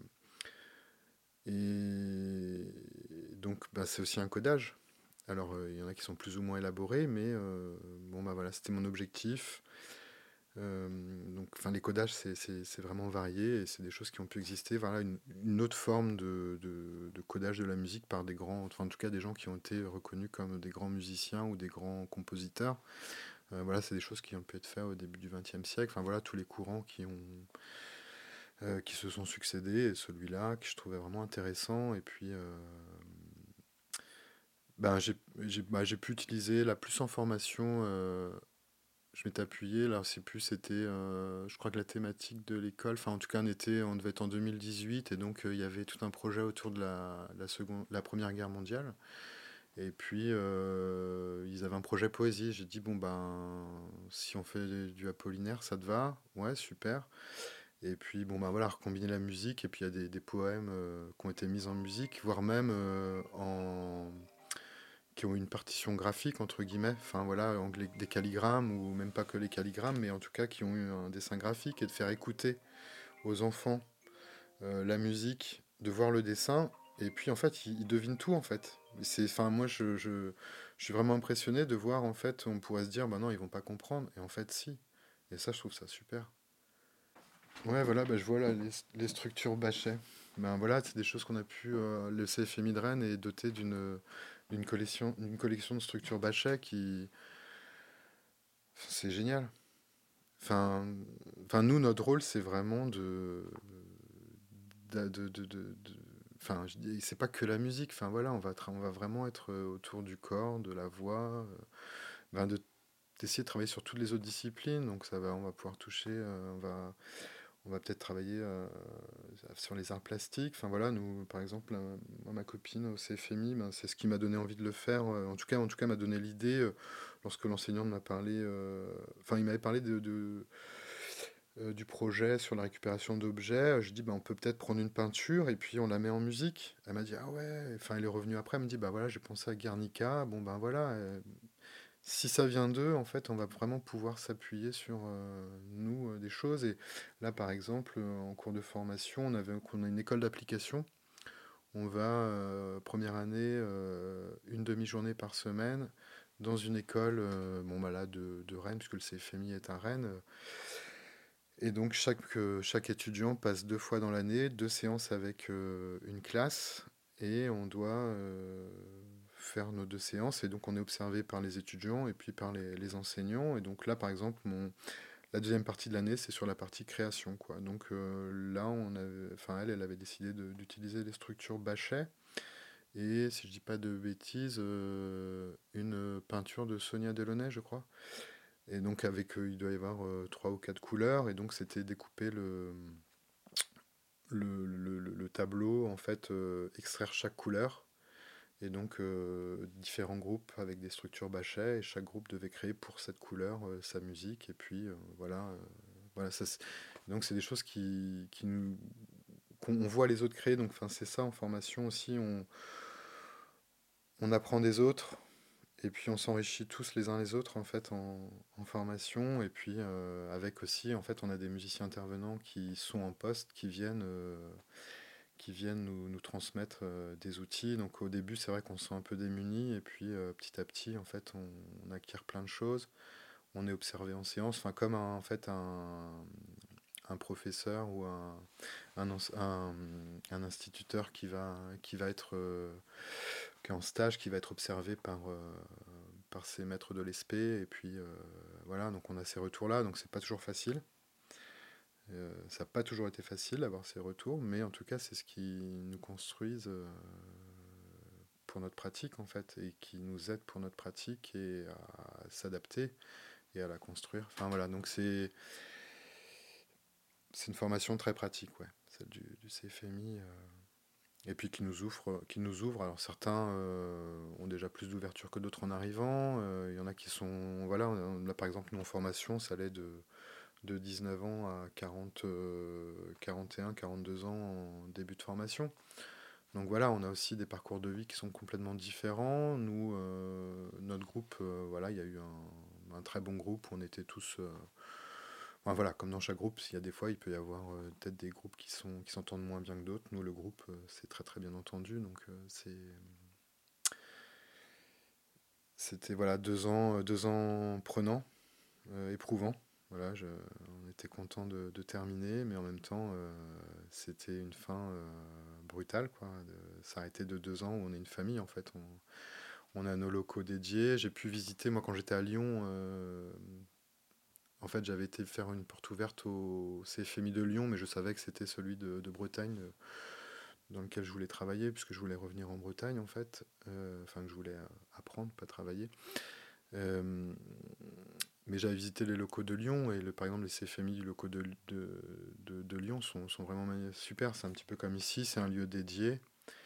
Et donc, bah, c'est aussi un codage. Alors, il y en a qui sont plus ou moins élaborés, mais bon, bah voilà, c'était mon objectif. Donc, enfin, les codages, c'est vraiment varié et c'est des choses qui ont pu exister. Voilà, une autre forme de codage de la musique par des grands, enfin, en tout cas, des gens qui ont été reconnus comme des grands musiciens ou des grands compositeurs. Voilà, c'est des choses qui ont pu être faites au début du XXe siècle. Enfin, voilà, tous les courants qui se sont succédés et celui-là que je trouvais vraiment intéressant. Et puis, ben, j'ai pu utiliser la plus en formation. Je m'étais appuyé, là, c'est plus, je crois que la thématique de l'école, enfin en tout cas on devait être en 2018 et donc il y avait tout un projet autour de la Première Guerre mondiale. Et puis ils avaient un projet poésie. J'ai dit bon ben si on fait du Apollinaire, ça te va? Ouais, super. Et puis bon ben voilà, recombiner la musique et puis il y a des poèmes qui ont été mis en musique, voire même qui ont une partition graphique, entre guillemets, enfin voilà, des calligrammes, ou même pas que les calligrammes, mais en tout cas qui ont eu un dessin graphique, et de faire écouter aux enfants la musique, de voir le dessin, et puis en fait, ils devinent tout en fait. Enfin, moi, je suis vraiment impressionné de voir, en fait, on pourrait se dire, bah non, ils vont pas comprendre, et en fait, si. Et ça, je trouve ça super. Ouais, voilà, bah, je vois là les structures Bachet. Ben voilà, c'est des choses qu'on a pu. Le CFMI de Rennes est doté d'une collection de structures Bachet qui. C'est génial. Enfin, nous, notre rôle, c'est vraiment enfin, c'est pas que la musique. Enfin, voilà, on va vraiment être autour du corps, de la voix, ben, d'essayer de travailler sur toutes les autres disciplines. Donc, on va pouvoir toucher, on va peut-être travailler sur les arts plastiques. Enfin, voilà, nous, par exemple, moi, ma copine au CFMI, ben, c'est ce qui m'a donné envie de le faire. En tout cas, m'a donné l'idée lorsque l'enseignant m'a parlé. Enfin, il m'avait parlé du projet sur la récupération d'objets. Je dis, bah, on peut peut-être prendre une peinture et puis on la met en musique. Elle m'a dit, ah ouais. Enfin, elle est revenue après, elle me dit, bah voilà, j'ai pensé à Guernica. Bon, ben voilà. Si ça vient d'eux, en fait, on va vraiment pouvoir s'appuyer sur nous des choses. Et là, par exemple, en cours de formation, on a une école d'application. On va, première année, une demi-journée par semaine dans une école bon, bah là, de Rennes, puisque le CFMI est à Rennes. Et donc chaque étudiant passe 2 fois dans l'année, 2 séances avec une classe, et on doit faire nos 2 séances et donc on est observé par les étudiants et puis par les enseignants. Et donc là, par exemple, la deuxième partie de l'année, c'est sur la partie création, quoi. Donc là, enfin, elle avait décidé d'utiliser les structures Bachet et, si je dis pas de bêtises, une peinture de Sonia Delaunay, je crois. Et donc avec, il doit y avoir 3 ou 4 couleurs, et donc c'était découper le tableau, en fait, extraire chaque couleur, et donc différents groupes avec des structures Bachet, et chaque groupe devait créer pour cette couleur sa musique, et puis voilà, donc c'est des choses qu'on voit les autres créer, donc enfin, c'est ça en formation aussi, on apprend des autres. Et puis on s'enrichit tous les uns les autres en fait en formation, et puis avec aussi en fait on a des musiciens intervenants qui sont en poste, qui viennent nous transmettre des outils. Donc au début c'est vrai qu'on se sent un peu démuni, et puis petit à petit en fait on acquiert plein de choses, on est observé en séance, enfin comme en fait un professeur ou un, un instituteur qui va être qui est en stage, qui va être observé par ses maîtres de l'ESP, et puis voilà, donc on a ces retours-là, donc c'est pas toujours facile. Ça n'a pas toujours été facile d'avoir ces retours, mais en tout cas c'est ce qui nous construise pour notre pratique en fait, et qui nous aide pour notre pratique et à s'adapter et à la construire. Enfin voilà, donc c'est une formation très pratique, ouais, celle du CFMI. Et puis qui nous ouvre. Alors certains ont déjà plus d'ouverture que d'autres en arrivant. Il y en a qui sont, voilà, là par exemple nous en formation, ça allait de 19 ans à 40, 41, 42 ans en début de formation. Donc voilà, on a aussi des parcours de vie qui sont complètement différents. Nous, notre groupe, voilà, il y a eu un très bon groupe. On était tous, enfin, voilà, comme dans chaque groupe, il y a des fois, il peut y avoir peut-être des groupes qui s'entendent moins bien que d'autres. Nous, le groupe, c'est très très bien entendu. Donc c'était voilà 2 ans prenants, éprouvants. Voilà, on était content de terminer, mais en même temps, c'était une fin brutale, quoi. S'arrêter de 2 ans où on est une famille, en fait. On a nos locaux dédiés. J'ai pu visiter, moi, quand j'étais à Lyon. En fait, j'avais été faire une porte ouverte au CFMI de Lyon, mais je savais que c'était celui de Bretagne, dans lequel je voulais travailler, puisque je voulais revenir en Bretagne, en fait. Enfin, que je voulais apprendre, pas travailler. Euh, mais j'avais visité les locaux de Lyon, et par exemple, les CFMI du locaux de Lyon sont vraiment super. C'est un petit peu comme ici, c'est un lieu dédié,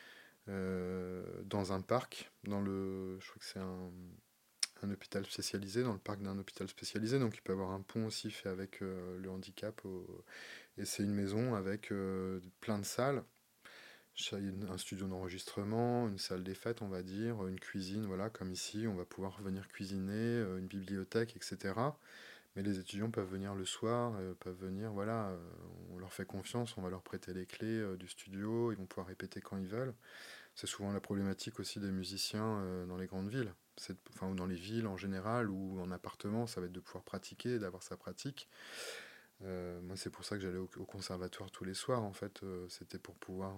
dans un parc, je crois que c'est un hôpital spécialisé, dans le parc d'un hôpital spécialisé, donc il peut y avoir un pont aussi fait avec le handicap, et c'est une maison avec plein de salles, un studio d'enregistrement, une salle des fêtes, on va dire, une cuisine, voilà, comme ici, on va pouvoir venir cuisiner, une bibliothèque, etc. Mais les étudiants peuvent venir le soir, peuvent venir, voilà, on leur fait confiance, on va leur prêter les clés du studio, ils vont pouvoir répéter quand ils veulent. C'est souvent la problématique aussi des musiciens dans les grandes villes, enfin, ou dans les villes en général, ou en appartement, ça va être de pouvoir pratiquer, d'avoir sa pratique. Moi, c'est pour ça que j'allais au conservatoire tous les soirs, en fait. C'était pour pouvoir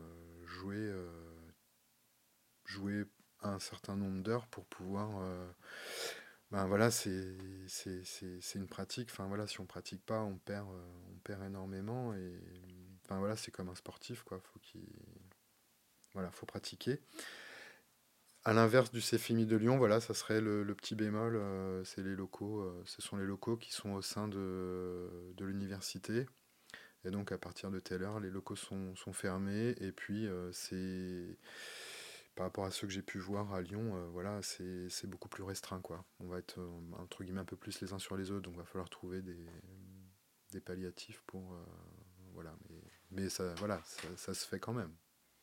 jouer un certain nombre d'heures pour pouvoir. Ben voilà, c'est une pratique. Enfin voilà, si on pratique pas, on perd énormément. Et enfin voilà, c'est comme un sportif, quoi. Voilà, faut pratiquer. À l'inverse du CFMI de Lyon, voilà, ça serait le petit bémol, c'est les locaux, ce sont les locaux qui sont au sein de l'université. Et donc à partir de telle heure, les locaux sont fermés. Et puis c'est par rapport à ceux que j'ai pu voir à Lyon, voilà, c'est beaucoup plus restreint, quoi. On va être entre guillemets un peu plus les uns sur les autres, donc il va falloir trouver des palliatifs pour voilà. Mais ça, voilà, ça se fait quand même.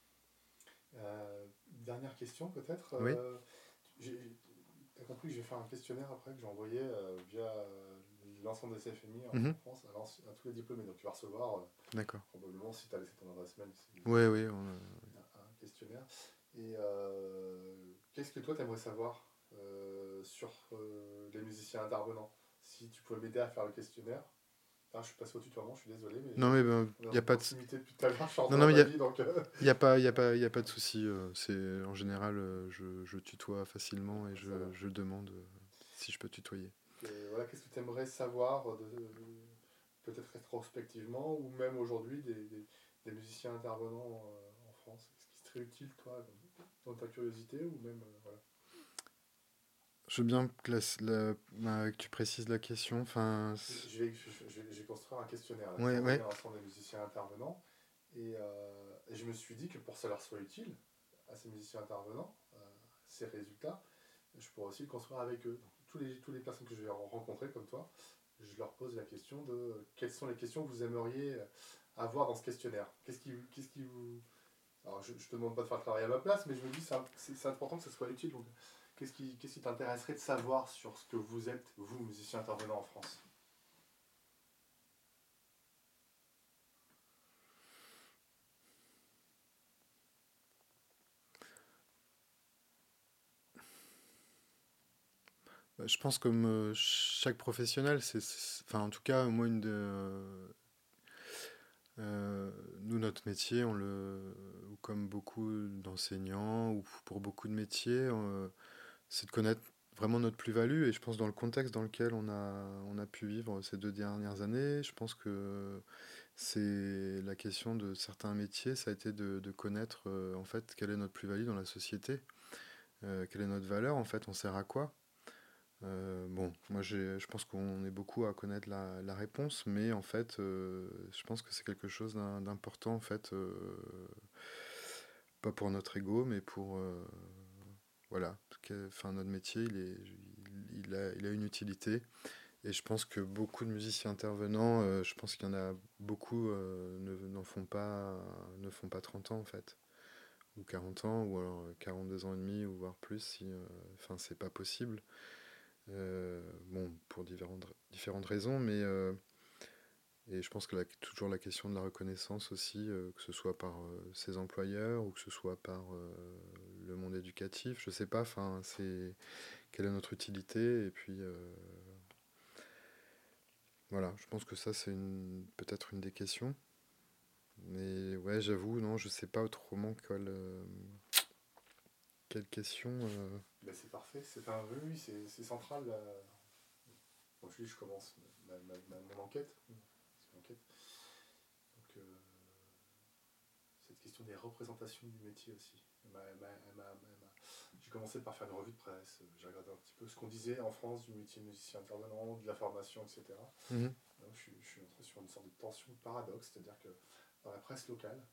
Dernière question peut-être. Oui. Tu as compris que je vais faire un questionnaire après que j'ai envoyé via l'ensemble des CFMI Mhm. en France à tous les diplômés. Donc tu vas recevoir D'accord. probablement, si tu as laissé ton adresse mail, Oui, oui. un questionnaire. Et qu'est-ce que toi tu aimerais savoir sur les musiciens intervenants? Si tu pouvais m'aider à faire le questionnaire, Ah, je suis passé au tutoiement, je suis désolé, mais Non, mais on est il dans n'y a une pas de... proximité depuis tout à l'heure, je suis Non, rentré non, dans mais ta vie, donc... y a pas de souci. C'est, en général, je tutoie facilement et ça va. je demande si je peux tutoyer. Voilà, qu'est-ce que tu aimerais savoir, peut-être rétrospectivement, ou même aujourd'hui, des musiciens intervenants en France? Est-ce qui serait utile, toi, dans ta curiosité, ou même... voilà. Je veux bien que tu précises la question. Enfin, Je vais construire un questionnaire là, ouais, pour ouais. revenir ensemble des musiciens intervenants. Et je me suis dit que pour que ça leur soit utile, à ces musiciens intervenants, ces résultats, je pourrais aussi le construire avec eux. Donc, tous les personnes que je vais rencontrer comme toi, je leur pose la question de quelles sont les questions que vous aimeriez avoir dans ce questionnaire. Qu'est-ce qui vous... Alors, je ne te demande pas de faire le travail à ma place, mais je me dis que c'est important que ça soit utile. Donc, qu'est-ce qui t'intéresserait de savoir sur ce que vous êtes, vous, musiciens intervenants en France? Bah, je pense comme chaque professionnel, enfin, en tout cas, moi, nous, notre métier, ou comme beaucoup d'enseignants, ou pour beaucoup de métiers, c'est de connaître vraiment notre plus-value. Et je pense dans le contexte dans lequel on a pu vivre ces 2 dernières années, je pense que c'est la question de certains métiers, ça a été de connaître en fait quelle est notre plus-value dans la société, quelle est notre valeur, en fait, on sert à quoi. Bon, moi je pense qu'on est beaucoup à connaître la réponse, mais en fait, je pense que c'est quelque chose d'important en fait, pas pour notre ego, mais pour voilà, enfin notre métier, il a une utilité, et je pense que beaucoup de musiciens intervenants, je pense qu'il y en a beaucoup ne font pas 30 ans en fait, ou 40 ans, ou alors 42 ans et demi, ou voire plus, si, enfin c'est pas possible. Bon, pour différentes raisons, mais et je pense que toujours la question de la reconnaissance aussi, que ce soit par ses employeurs ou que ce soit par le monde éducatif, je sais pas, enfin, c'est quelle est notre utilité, et puis voilà, je pense que ça c'est peut-être une des questions, mais ouais, j'avoue, non, je sais pas autrement quelle question. Ben, c'est parfait, oui, oui, c'est central. Bon, je commence mon enquête. C'est une enquête. Donc, cette question des représentations du métier aussi. J'ai commencé par faire une revue de presse, j'ai regardé un petit peu ce qu'on disait en France du métier de musicien intervenant, de la formation, etc. Mhm. Donc, je suis entré sur une sorte de tension, de paradoxe, c'est-à-dire que dans la presse locale,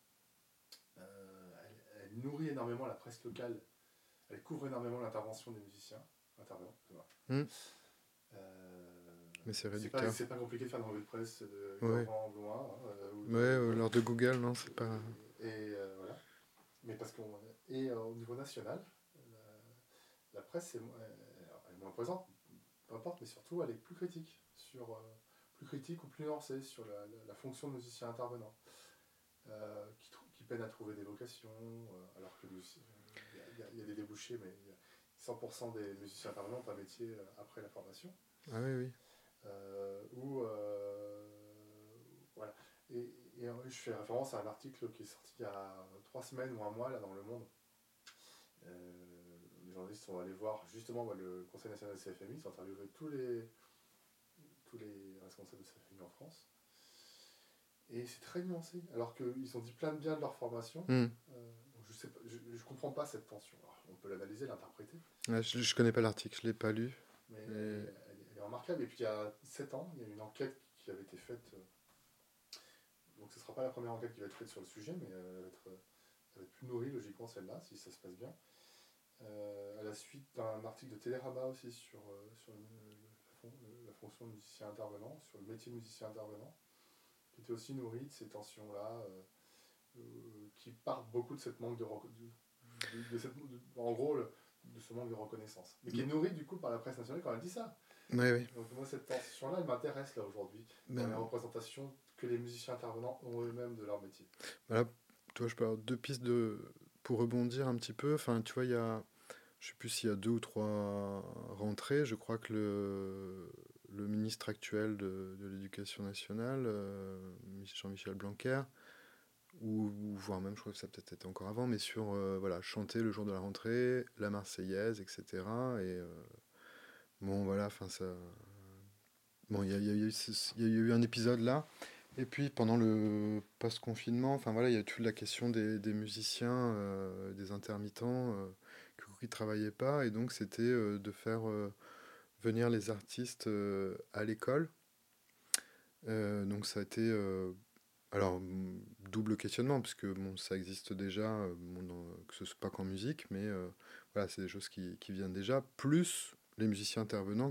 elle nourrit énormément la presse locale, elle couvre énormément l'intervention des musiciens intervenants. Mhm. Euh, Mais c'est réducteur. c'est pas compliqué de faire une revue de presse de Ouais, Gorvan Bloin. ouais, lors de Google, non, c'est pas. Voilà. Mais parce qu'on et au niveau national, la presse elle est moins présente, peu importe, mais surtout elle est plus critique plus critique ou plus nuancée sur la fonction de musicien intervenant, qui peine à trouver des vocations, alors que il y a des débouchés, mais 100% des musiciens intervenants ont un métier après la formation. Ah oui, oui. Ou voilà. Je fais référence à un article qui est sorti il y a 3 semaines ou un mois là dans Le Monde. Les journalistes sont allés voir justement le Conseil national de CFMI, ils ont interviewé tous les responsables de CFMI en France. Et c'est très nuancé, alors qu'ils ont dit plein de bien de leur formation. Mhm. Donc je comprends pas cette tension. Alors, on peut l'analyser, l'interpréter, Ouais, je connais pas l'article, je l'ai pas lu. mais Et... elle est remarquable. Et puis il y a 7 ans, il y a une enquête qui avait été faite. Donc ce ne sera pas la première enquête qui va être faite sur le sujet, mais elle va être plus nourrie logiquement celle-là, si ça se passe bien. À la suite d'un article de Télérama aussi sur la fonction de musicien intervenant, sur le métier de musicien intervenant, qui était aussi nourri de ces tensions-là, qui partent beaucoup de cette manque en gros, de ce manque de reconnaissance. Mais qui est nourri du coup par la presse nationale quand elle dit ça. Oui, oui. Donc moi, cette tension-là, elle m'intéresse là aujourd'hui, dans les représentations que les musiciens intervenants ont eux-mêmes de leur métier. Voilà, toi, je peux avoir deux pistes pour rebondir un petit peu. Enfin, tu vois, je sais plus s'il y a 2 ou 3 rentrées. Je crois que le ministre actuel de l'Éducation nationale, Jean-Michel Blanquer, ou voire même, je crois que ça peut-être été encore avant, mais sur voilà, chanter le jour de la rentrée, la Marseillaise, etc. Et bon, voilà, enfin ça. Bon, il y a eu un épisode là. Et puis pendant le post-confinement, enfin voilà, il y a toute la question des musiciens, des intermittents qui ne travaillaient pas. Et donc c'était de faire venir les artistes à l'école. Donc ça a été alors double questionnement, puisque bon, ça existe déjà, bon, que ce soit pas qu'en musique, mais voilà, c'est des choses qui viennent déjà, plus les musiciens intervenants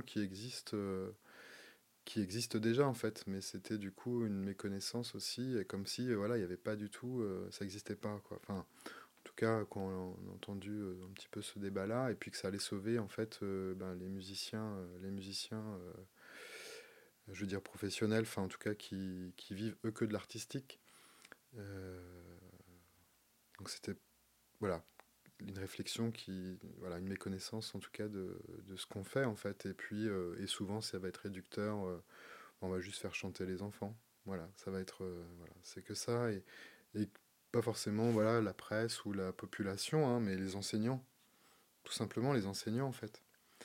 qui existent déjà en fait, mais c'était du coup une méconnaissance aussi, et comme si voilà, il n'y avait pas du tout, ça n'existait pas quoi. Enfin, en tout cas, quand on a entendu un petit peu ce débat-là, et puis que ça allait sauver en fait ben, les musiciens, je veux dire professionnels, enfin en tout cas qui vivent eux que de l'artistique. Euh, donc c'était voilà une réflexion qui voilà une méconnaissance en tout cas de ce qu'on fait en fait, et puis et souvent ça va être réducteur. On va juste faire chanter les enfants. Voilà, ça va être voilà, c'est que ça et pas forcément voilà la presse ou la population, hein, mais les enseignants, tout simplement les enseignants en fait,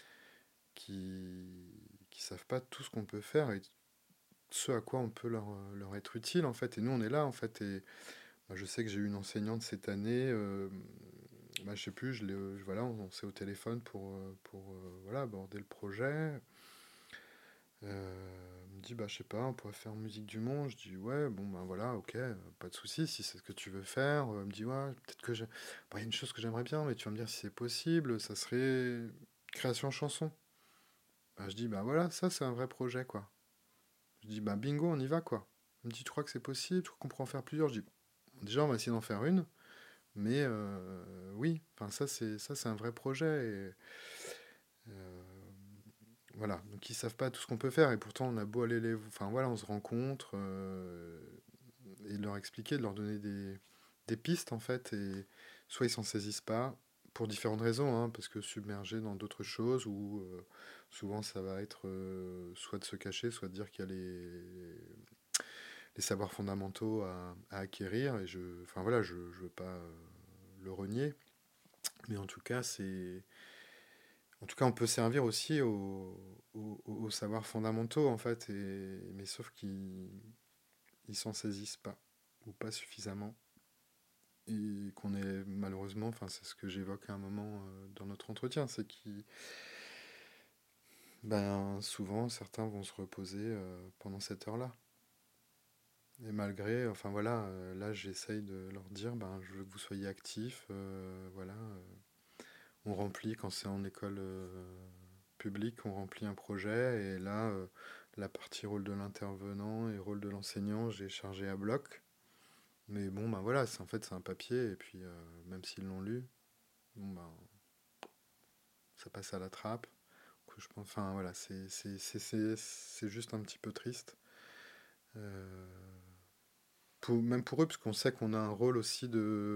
qui savent pas tout ce qu'on peut faire et ce à quoi on peut leur être utile en fait. Et nous on est là en fait. Et moi, je sais que j'ai eu une enseignante cette année. Bah, je sais plus, voilà, on s'est au téléphone pour voilà aborder le projet. Elle me dit, bah, je sais pas, on pourrait faire musique du monde. Je dis, ouais, bon, ben voilà, ok, pas de souci, si c'est ce que tu veux faire. Elle me dit, ouais, peut-être que j'ai. Bah, il y a une chose que j'aimerais bien, mais tu vas me dire si c'est possible, ça serait création chanson. Bah, je dis, bah voilà, ça c'est un vrai projet, quoi. Je dis, bah bingo, on y va, quoi. Elle me dit, tu crois que c'est possible? Tu crois qu'on pourrait en faire plusieurs? Je dis, bon, déjà, on va essayer d'en faire une, mais oui, enfin, ça c'est un vrai projet. Et, euh, voilà, donc ils savent pas tout ce qu'on peut faire et pourtant on a beau aller les, enfin voilà, on se rencontre et de leur expliquer, de leur donner des pistes en fait et soit ils s'en saisissent pas pour différentes raisons, hein, parce que submergés dans d'autres choses ou souvent ça va être soit de se cacher, soit de dire qu'il y a les savoirs fondamentaux à acquérir et enfin voilà, je veux pas le renier, mais en tout cas, on peut servir aussi aux savoirs fondamentaux, en fait, mais sauf qu'ils ils s'en saisissent pas, ou pas suffisamment. Et qu'on est malheureusement, enfin, c'est ce que j'évoque à un moment dans notre entretien, c'est que ben, souvent, certains vont se reposer pendant cette heure-là. Et malgré, enfin voilà, là j'essaye de leur dire, ben, je veux que vous soyez actifs, voilà. On remplit quand c'est en école public, on remplit un projet et là, la partie rôle de l'intervenant et rôle de l'enseignant, j'ai chargé à bloc. Mais bon, ben voilà, en fait c'est un papier et puis même s'ils l'ont lu, bon ben ça passe à la trappe. Je pense, enfin voilà, c'est juste un petit peu triste. Euh, même pour eux, parce qu'on sait qu'on a un rôle aussi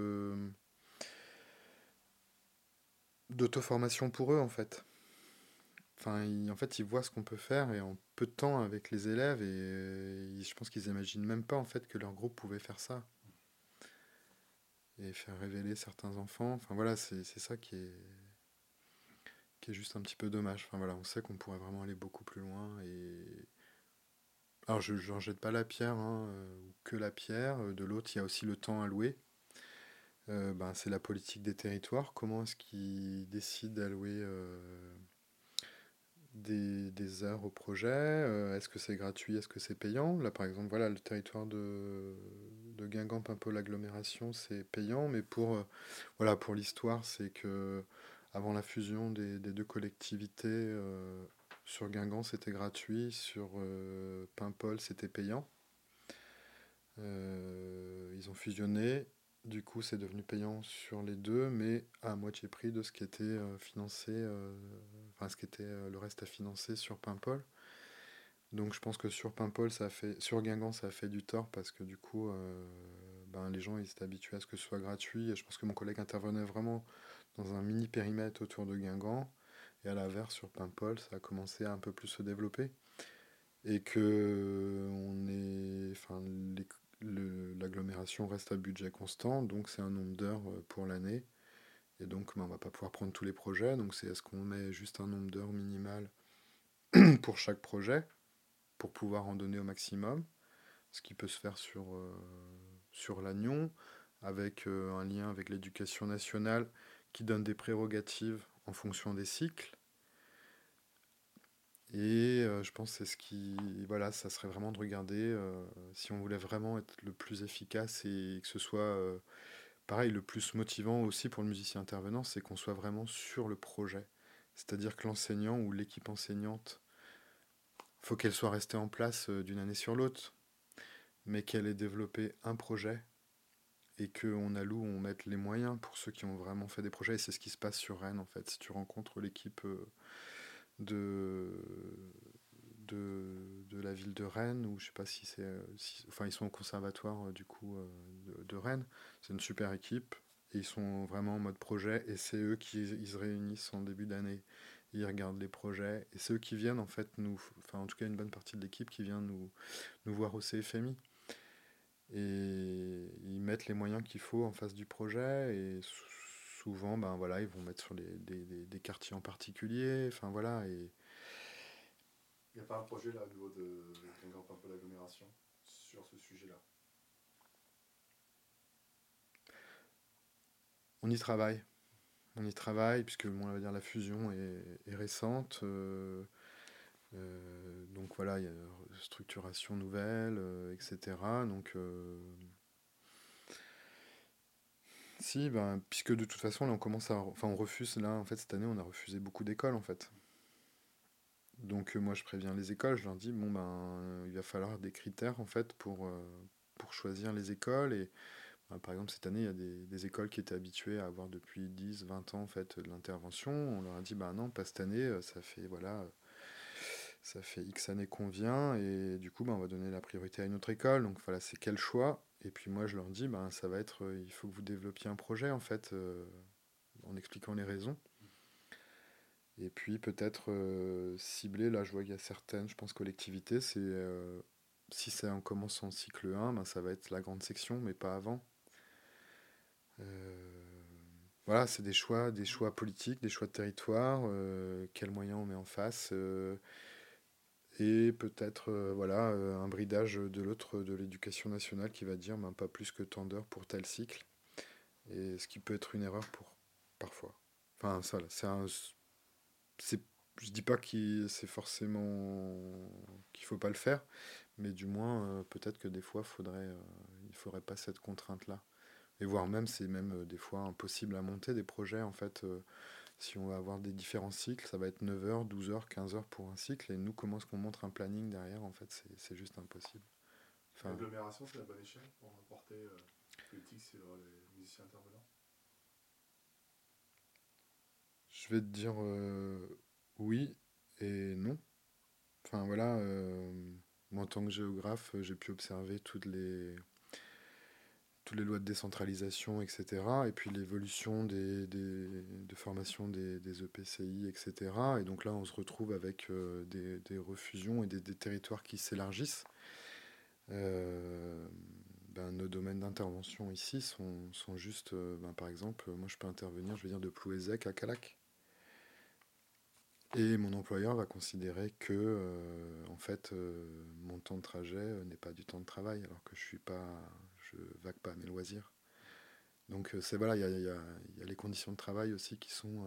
d'auto-formation pour eux en fait. Enfin, en fait, ils voient ce qu'on peut faire et en peu de temps avec les élèves et je pense qu'ils imaginent même pas en fait que leur groupe pouvait faire ça et faire révéler certains enfants. Enfin voilà, c'est ça qui est juste un petit peu dommage. Enfin voilà, on sait qu'on pourrait vraiment aller beaucoup plus loin et alors je n'en jette pas la pierre hein, ou que la pierre. De l'autre, il y a aussi le temps alloué. Ben, c'est la politique des territoires. Comment est-ce qu'ils décident d'allouer des heures au projet? Est-ce que c'est gratuit? Est-ce que c'est payant? Là, par exemple, voilà, le territoire de Guingamp-Paimpol agglomération, c'est payant, mais voilà, pour l'histoire, c'est que avant la fusion des deux collectivités, sur Guingamp, c'était gratuit, sur Paimpol, c'était payant. Ils ont fusionné, du coup, c'est devenu payant sur les deux, mais à moitié prix de ce qui était financé, enfin, ce qui était le reste à financer sur Paimpol. Donc, je pense que sur Paimpol, sur Guingamp, ça a fait du tort parce que du coup, ben, les gens ils étaient habitués à ce que ce soit gratuit. Et je pense que mon collègue intervenait vraiment dans un mini périmètre autour de Guingamp. Et à l'inverse, sur Paimpol, ça a commencé à un peu plus se développer. et que l'agglomération reste à budget constant, donc c'est un nombre d'heures pour l'année. Et donc, on va pas pouvoir prendre tous les projets. Donc, c'est est-ce qu'on met juste un nombre d'heures minimal pour chaque projet pour pouvoir en donner au maximum, ce qui peut se faire sur l'Agnon, avec un lien avec l'éducation nationale qui donne des prérogatives en fonction des cycles. Et je pense que c'est ce qui. Voilà, ça serait vraiment de regarder si on voulait vraiment être le plus efficace et que ce soit. Pareil, le plus motivant aussi pour le musicien intervenant, c'est qu'on soit vraiment sur le projet. C'est-à-dire que l'enseignant ou l'équipe enseignante, faut qu'elle soit restée en place d'une année sur l'autre, mais qu'elle ait développé un projet et qu'on alloue, on mette les moyens pour ceux qui ont vraiment fait des projets. Et c'est ce qui se passe sur Rennes en fait. Si tu rencontres l'équipe de, de la ville de Rennes, ou je sais pas si c'est. Enfin, ils sont au conservatoire du coup de Rennes. C'est une super équipe. Et ils sont vraiment en mode projet. Et c'est eux qui ils se réunissent en début d'année. Ils regardent les projets. Et c'est eux qui viennent en fait nous. Enfin, en tout cas, une bonne partie de l'équipe qui vient nous voir au CFMI. Et ils mettent les moyens qu'il faut en face du projet. Et souvent, ben voilà, ils vont mettre sur des quartiers en particulier. Enfin voilà. Et Il n'y a pas un projet là au niveau de Guingamp, un peu l'agglomération, sur ce sujet-là? on y travaille. On y travaille, puisque bon, on va dire la fusion est récente. Donc voilà, il y a une structuration nouvelle, etc. Donc si, ben, puisque de toute façon là on commence à, enfin on refuse là en fait cette année on a refusé beaucoup d'écoles en fait. Donc moi je préviens les écoles, je leur dis bon ben il va falloir des critères en fait pour choisir les écoles et ben, par exemple cette année il y a des écoles qui étaient habituées à avoir depuis 10, 20 ans en fait de l'intervention. On leur a dit bah non pas cette année, ça fait voilà ça fait X années qu'on vient et du coup ben, on va donner la priorité à une autre école. Donc voilà c'est quel choix. Et puis moi je leur dis ben ça va être il faut que vous développiez un projet en fait en expliquant les raisons. Et puis peut-être cibler, là je vois qu'il y a certaines, je pense collectivités, c'est si ça en commence en cycle 1, ben, ça va être la grande section, mais pas avant. Euh, voilà, c'est des choix politiques, des choix de territoire, quels moyens on met en face, et peut-être voilà, un bridage de l'autre, de l'éducation nationale qui va dire ben, pas plus que tant d'heures pour tel cycle, et ce qui peut être une erreur pour parfois. Enfin, ça, là, c'est je dis pas qu'il c'est forcément qu'il faut pas le faire, mais du moins peut-être que des fois il faudrait pas cette contrainte là. Et voire même c'est même des fois impossible à monter des projets en fait si on va avoir des différents cycles, ça va être 9 heures, 12 heures, 15 heures pour un cycle et nous comment est-ce qu'on montre un planning derrière en fait c'est juste impossible. Enfin, L'agglomération, c'est la bonne échelle pour apporter politique sur les musiciens intervenants? je vais te dire oui et non. Enfin voilà moi en tant que géographe, j'ai pu observer toutes les lois de décentralisation, etc. Et puis l'évolution de formation des EPCI, etc. Et donc là, on se retrouve avec des refusions et des territoires qui s'élargissent. Euh, ben, nos domaines d'intervention ici sont juste, ben, par exemple, moi je peux intervenir, je vais dire, de Plouézec à Calac. Et mon employeur va considérer que, en fait, mon temps de trajet n'est pas du temps de travail, alors que je vague pas à mes loisirs. Donc c'est voilà, il y a les conditions de travail aussi qui sont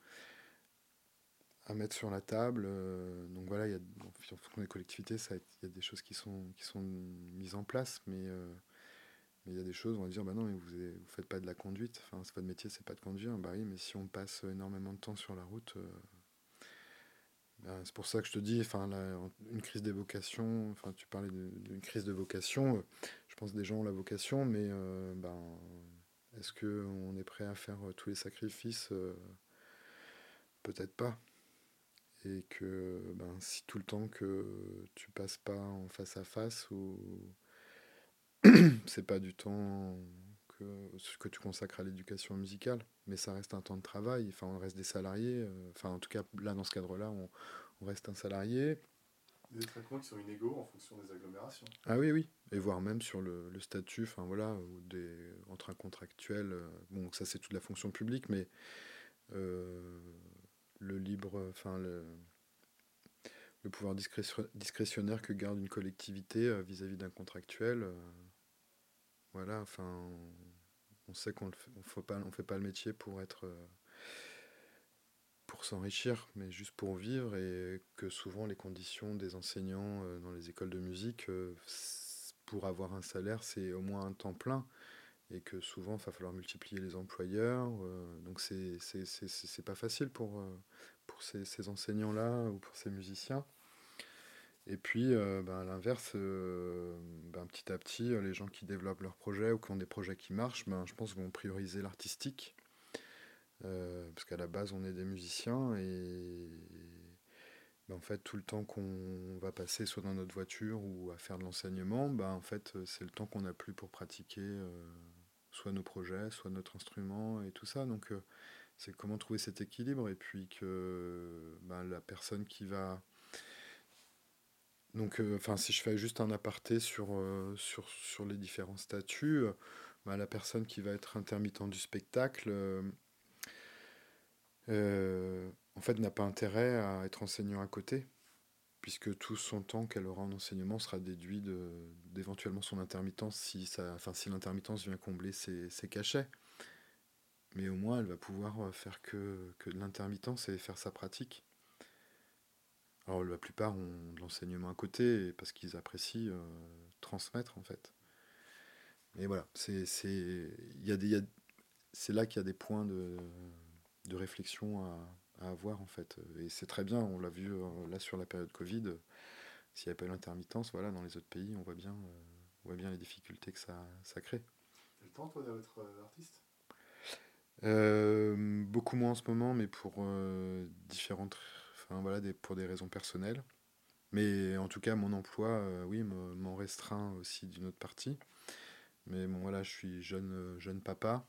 à mettre sur la table. Donc voilà, en fonction des collectivités, il y a des choses qui sont mises en place, mais il y a des choses, on va dire, bah non, mais vous faites pas de la conduite, enfin, c'est votre métier, c'est pas de conduire. Bah oui, mais si on passe énormément de temps sur la route, ben, c'est pour ça que je te dis, enfin, une crise des vocations, enfin, tu parlais d'une crise de vocation, je pense que des gens ont la vocation, mais ben, est-ce qu'on est prêt à faire tous les sacrifices peut-être pas. Et que ben, si tout le temps que tu passes pas en face à face, ou c'est pas du temps que tu consacres à l'éducation musicale, mais ça reste un temps de travail, enfin on reste des salariés, enfin en tout cas là dans ce cadre-là on reste un salarié, Des traitements qui sont inégaux en fonction des agglomérations. Ah oui, oui, et voire même sur le statut, enfin voilà, ou entre un contractuel, bon, ça c'est toute la fonction publique, mais euh, le libre, enfin le pouvoir discrétionnaire que garde une collectivité vis-à-vis d'un contractuel, voilà, enfin, on sait on fait pas le métier pour être, pour s'enrichir, mais juste pour vivre, et que souvent les conditions des enseignants dans les écoles de musique, pour avoir un salaire, c'est au moins un temps plein, et que souvent, il va falloir multiplier les employeurs, donc c'est pas facile pour ces enseignants-là ou pour ces musiciens. Et puis, ben, à l'inverse, ben, petit à petit, les gens qui développent leurs projets ou qui ont des projets qui marchent, ben, je pense vont prioriser l'artistique. Parce qu'à la base, on est des musiciens et ben, en fait, tout le temps qu'on va passer soit dans notre voiture ou à faire de l'enseignement, ben, en fait, c'est le temps qu'on n'a plus pour pratiquer soit nos projets, soit notre instrument et tout ça. Donc, c'est comment trouver cet équilibre et puis que ben, la personne qui va donc, enfin, si je fais juste un aparté sur les différents statuts, bah, la personne qui va être intermittent du spectacle, en fait, n'a pas intérêt à être enseignant à côté, puisque tout son temps qu'elle aura en enseignement sera déduit d'éventuellement son intermittence, enfin, si l'intermittence vient combler ses cachets. Mais au moins, elle va pouvoir faire que de l'intermittence et faire sa pratique. Alors, la plupart ont de l'enseignement à côté, parce qu'ils apprécient transmettre, en fait. Et voilà, il y a c'est là qu'il y a des points de réflexion à avoir en fait. Et c'est très bien, on l'a vu là sur la période Covid, s'il n'y avait pas eu l'intermittence, voilà, dans les autres pays, on voit bien les difficultés que ça crée. T'as le temps, toi, d'être artiste? Beaucoup moins en ce moment, mais pour différentes, enfin voilà, pour des raisons personnelles. Mais en tout cas, mon emploi, oui, m'en restreint aussi d'une autre partie. Mais bon, voilà, je suis jeune papa.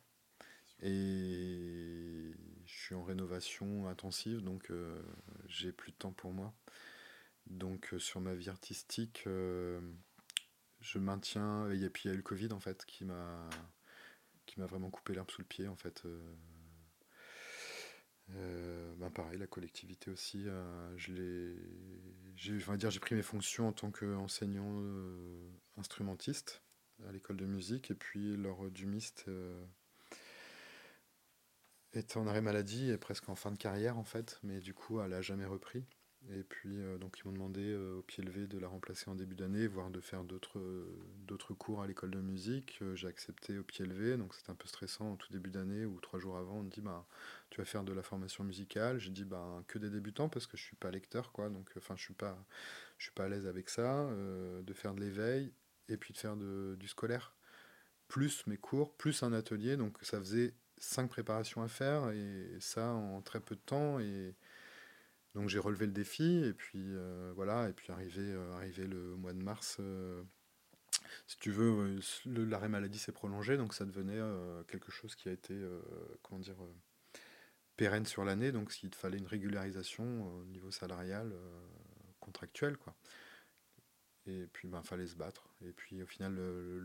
Et je suis en rénovation intensive, donc j'ai plus de temps pour moi. Donc sur ma vie artistique, je maintiens. Et puis il y a eu le Covid en fait qui m'a vraiment coupé l'herbe sous le pied en fait. Ben pareil, la collectivité aussi. On va dire, j'ai pris mes fonctions en tant qu'enseignant instrumentiste à l'école de musique et puis leur dumiste était en arrêt maladie et presque en fin de carrière en fait, mais du coup elle a jamais repris. Et puis donc ils m'ont demandé au pied levé de la remplacer en début d'année, voire de faire d'autres cours à l'école de musique. J'ai accepté au pied levé, donc c'était un peu stressant en tout début d'année ou 3 jours avant. On me dit bah tu vas faire de la formation musicale. J'ai dit bah que des débutants parce que je suis pas lecteur quoi, donc enfin je suis pas à l'aise avec ça, de faire de l'éveil et puis de faire du scolaire plus mes cours, plus un atelier. Donc ça faisait 5 préparations à faire et ça en très peu de temps. Et donc j'ai relevé le défi et puis voilà. Et puis arrivé le mois de mars, si tu veux, l'arrêt maladie s'est prolongé. Donc ça devenait quelque chose qui a été, comment dire, pérenne sur l'année. Donc il fallait une régularisation au niveau salarial, contractuel, quoi. Et puis, ben, fallait se battre. Et puis, au final,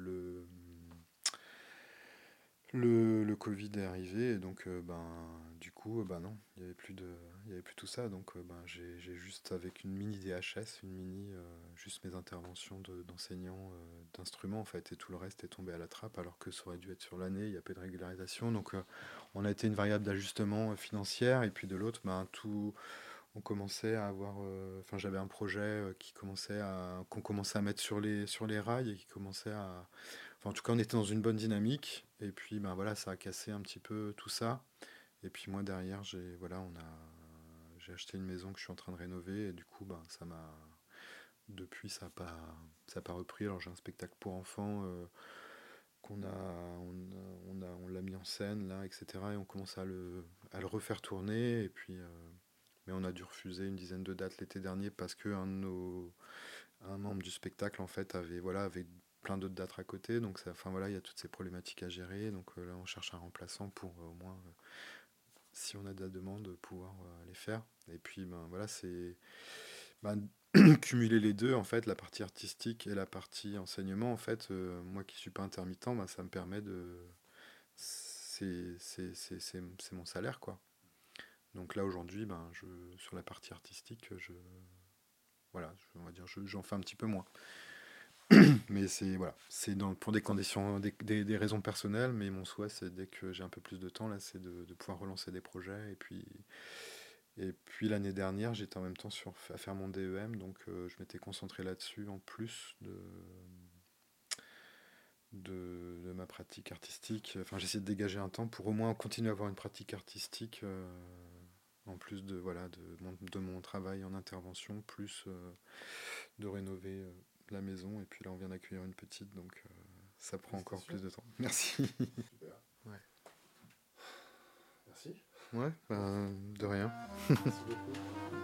le Covid est arrivé et donc ben du coup ben non il y avait plus tout ça donc ben j'ai juste avec une mini DHS une mini juste mes interventions d'enseignants d'instruments en fait et tout le reste est tombé à la trappe alors que ça aurait dû être sur l'année il y a peu de régularisation donc on a été une variable d'ajustement financière et puis de l'autre ben tout on commençait à avoir enfin j'avais un projet qu'on commençait à mettre sur les rails et qui commençait à enfin, en tout cas, on était dans une bonne dynamique. Et puis, ben voilà, ça a cassé un petit peu tout ça. Et puis moi derrière, j'ai acheté une maison que je suis en train de rénover. Et du coup, ben ça m'a, depuis, ça a pas repris. Alors j'ai un spectacle pour enfants on l'a mis en scène là, etc. Et on commence à le refaire tourner. Et puis, mais on a dû refuser une dizaine de dates l'été dernier parce que un membre du spectacle en fait avait plein d'autres dates à côté donc enfin voilà il y a toutes ces problématiques à gérer donc là on cherche un remplaçant pour au moins si on a de la demande pouvoir les faire et puis ben voilà c'est ben, cumuler les deux, en fait, la partie artistique et la partie enseignement, en fait, moi qui suis pas intermittent, ben, ça me permet de... C'est mon salaire, quoi. Donc là, aujourd'hui, ben, sur la partie artistique, voilà, on va dire, j'en fais un petit peu moins. Mais c'est voilà, pour des conditions, des raisons personnelles, mais mon souhait, c'est dès que j'ai un peu plus de temps, là, c'est de pouvoir relancer des projets. Et puis l'année dernière, j'étais en même temps à faire mon DEM, donc je m'étais concentré là-dessus en plus de ma pratique artistique. Enfin, j'essaie de dégager un temps pour au moins continuer à avoir une pratique artistique, en plus de mon travail en intervention, plus de rénover la maison. Et puis là, on vient d'accueillir une petite, donc ça prend encore plus de temps. Merci. Super. Ouais. Merci. Ouais, ben, de rien. Merci beaucoup.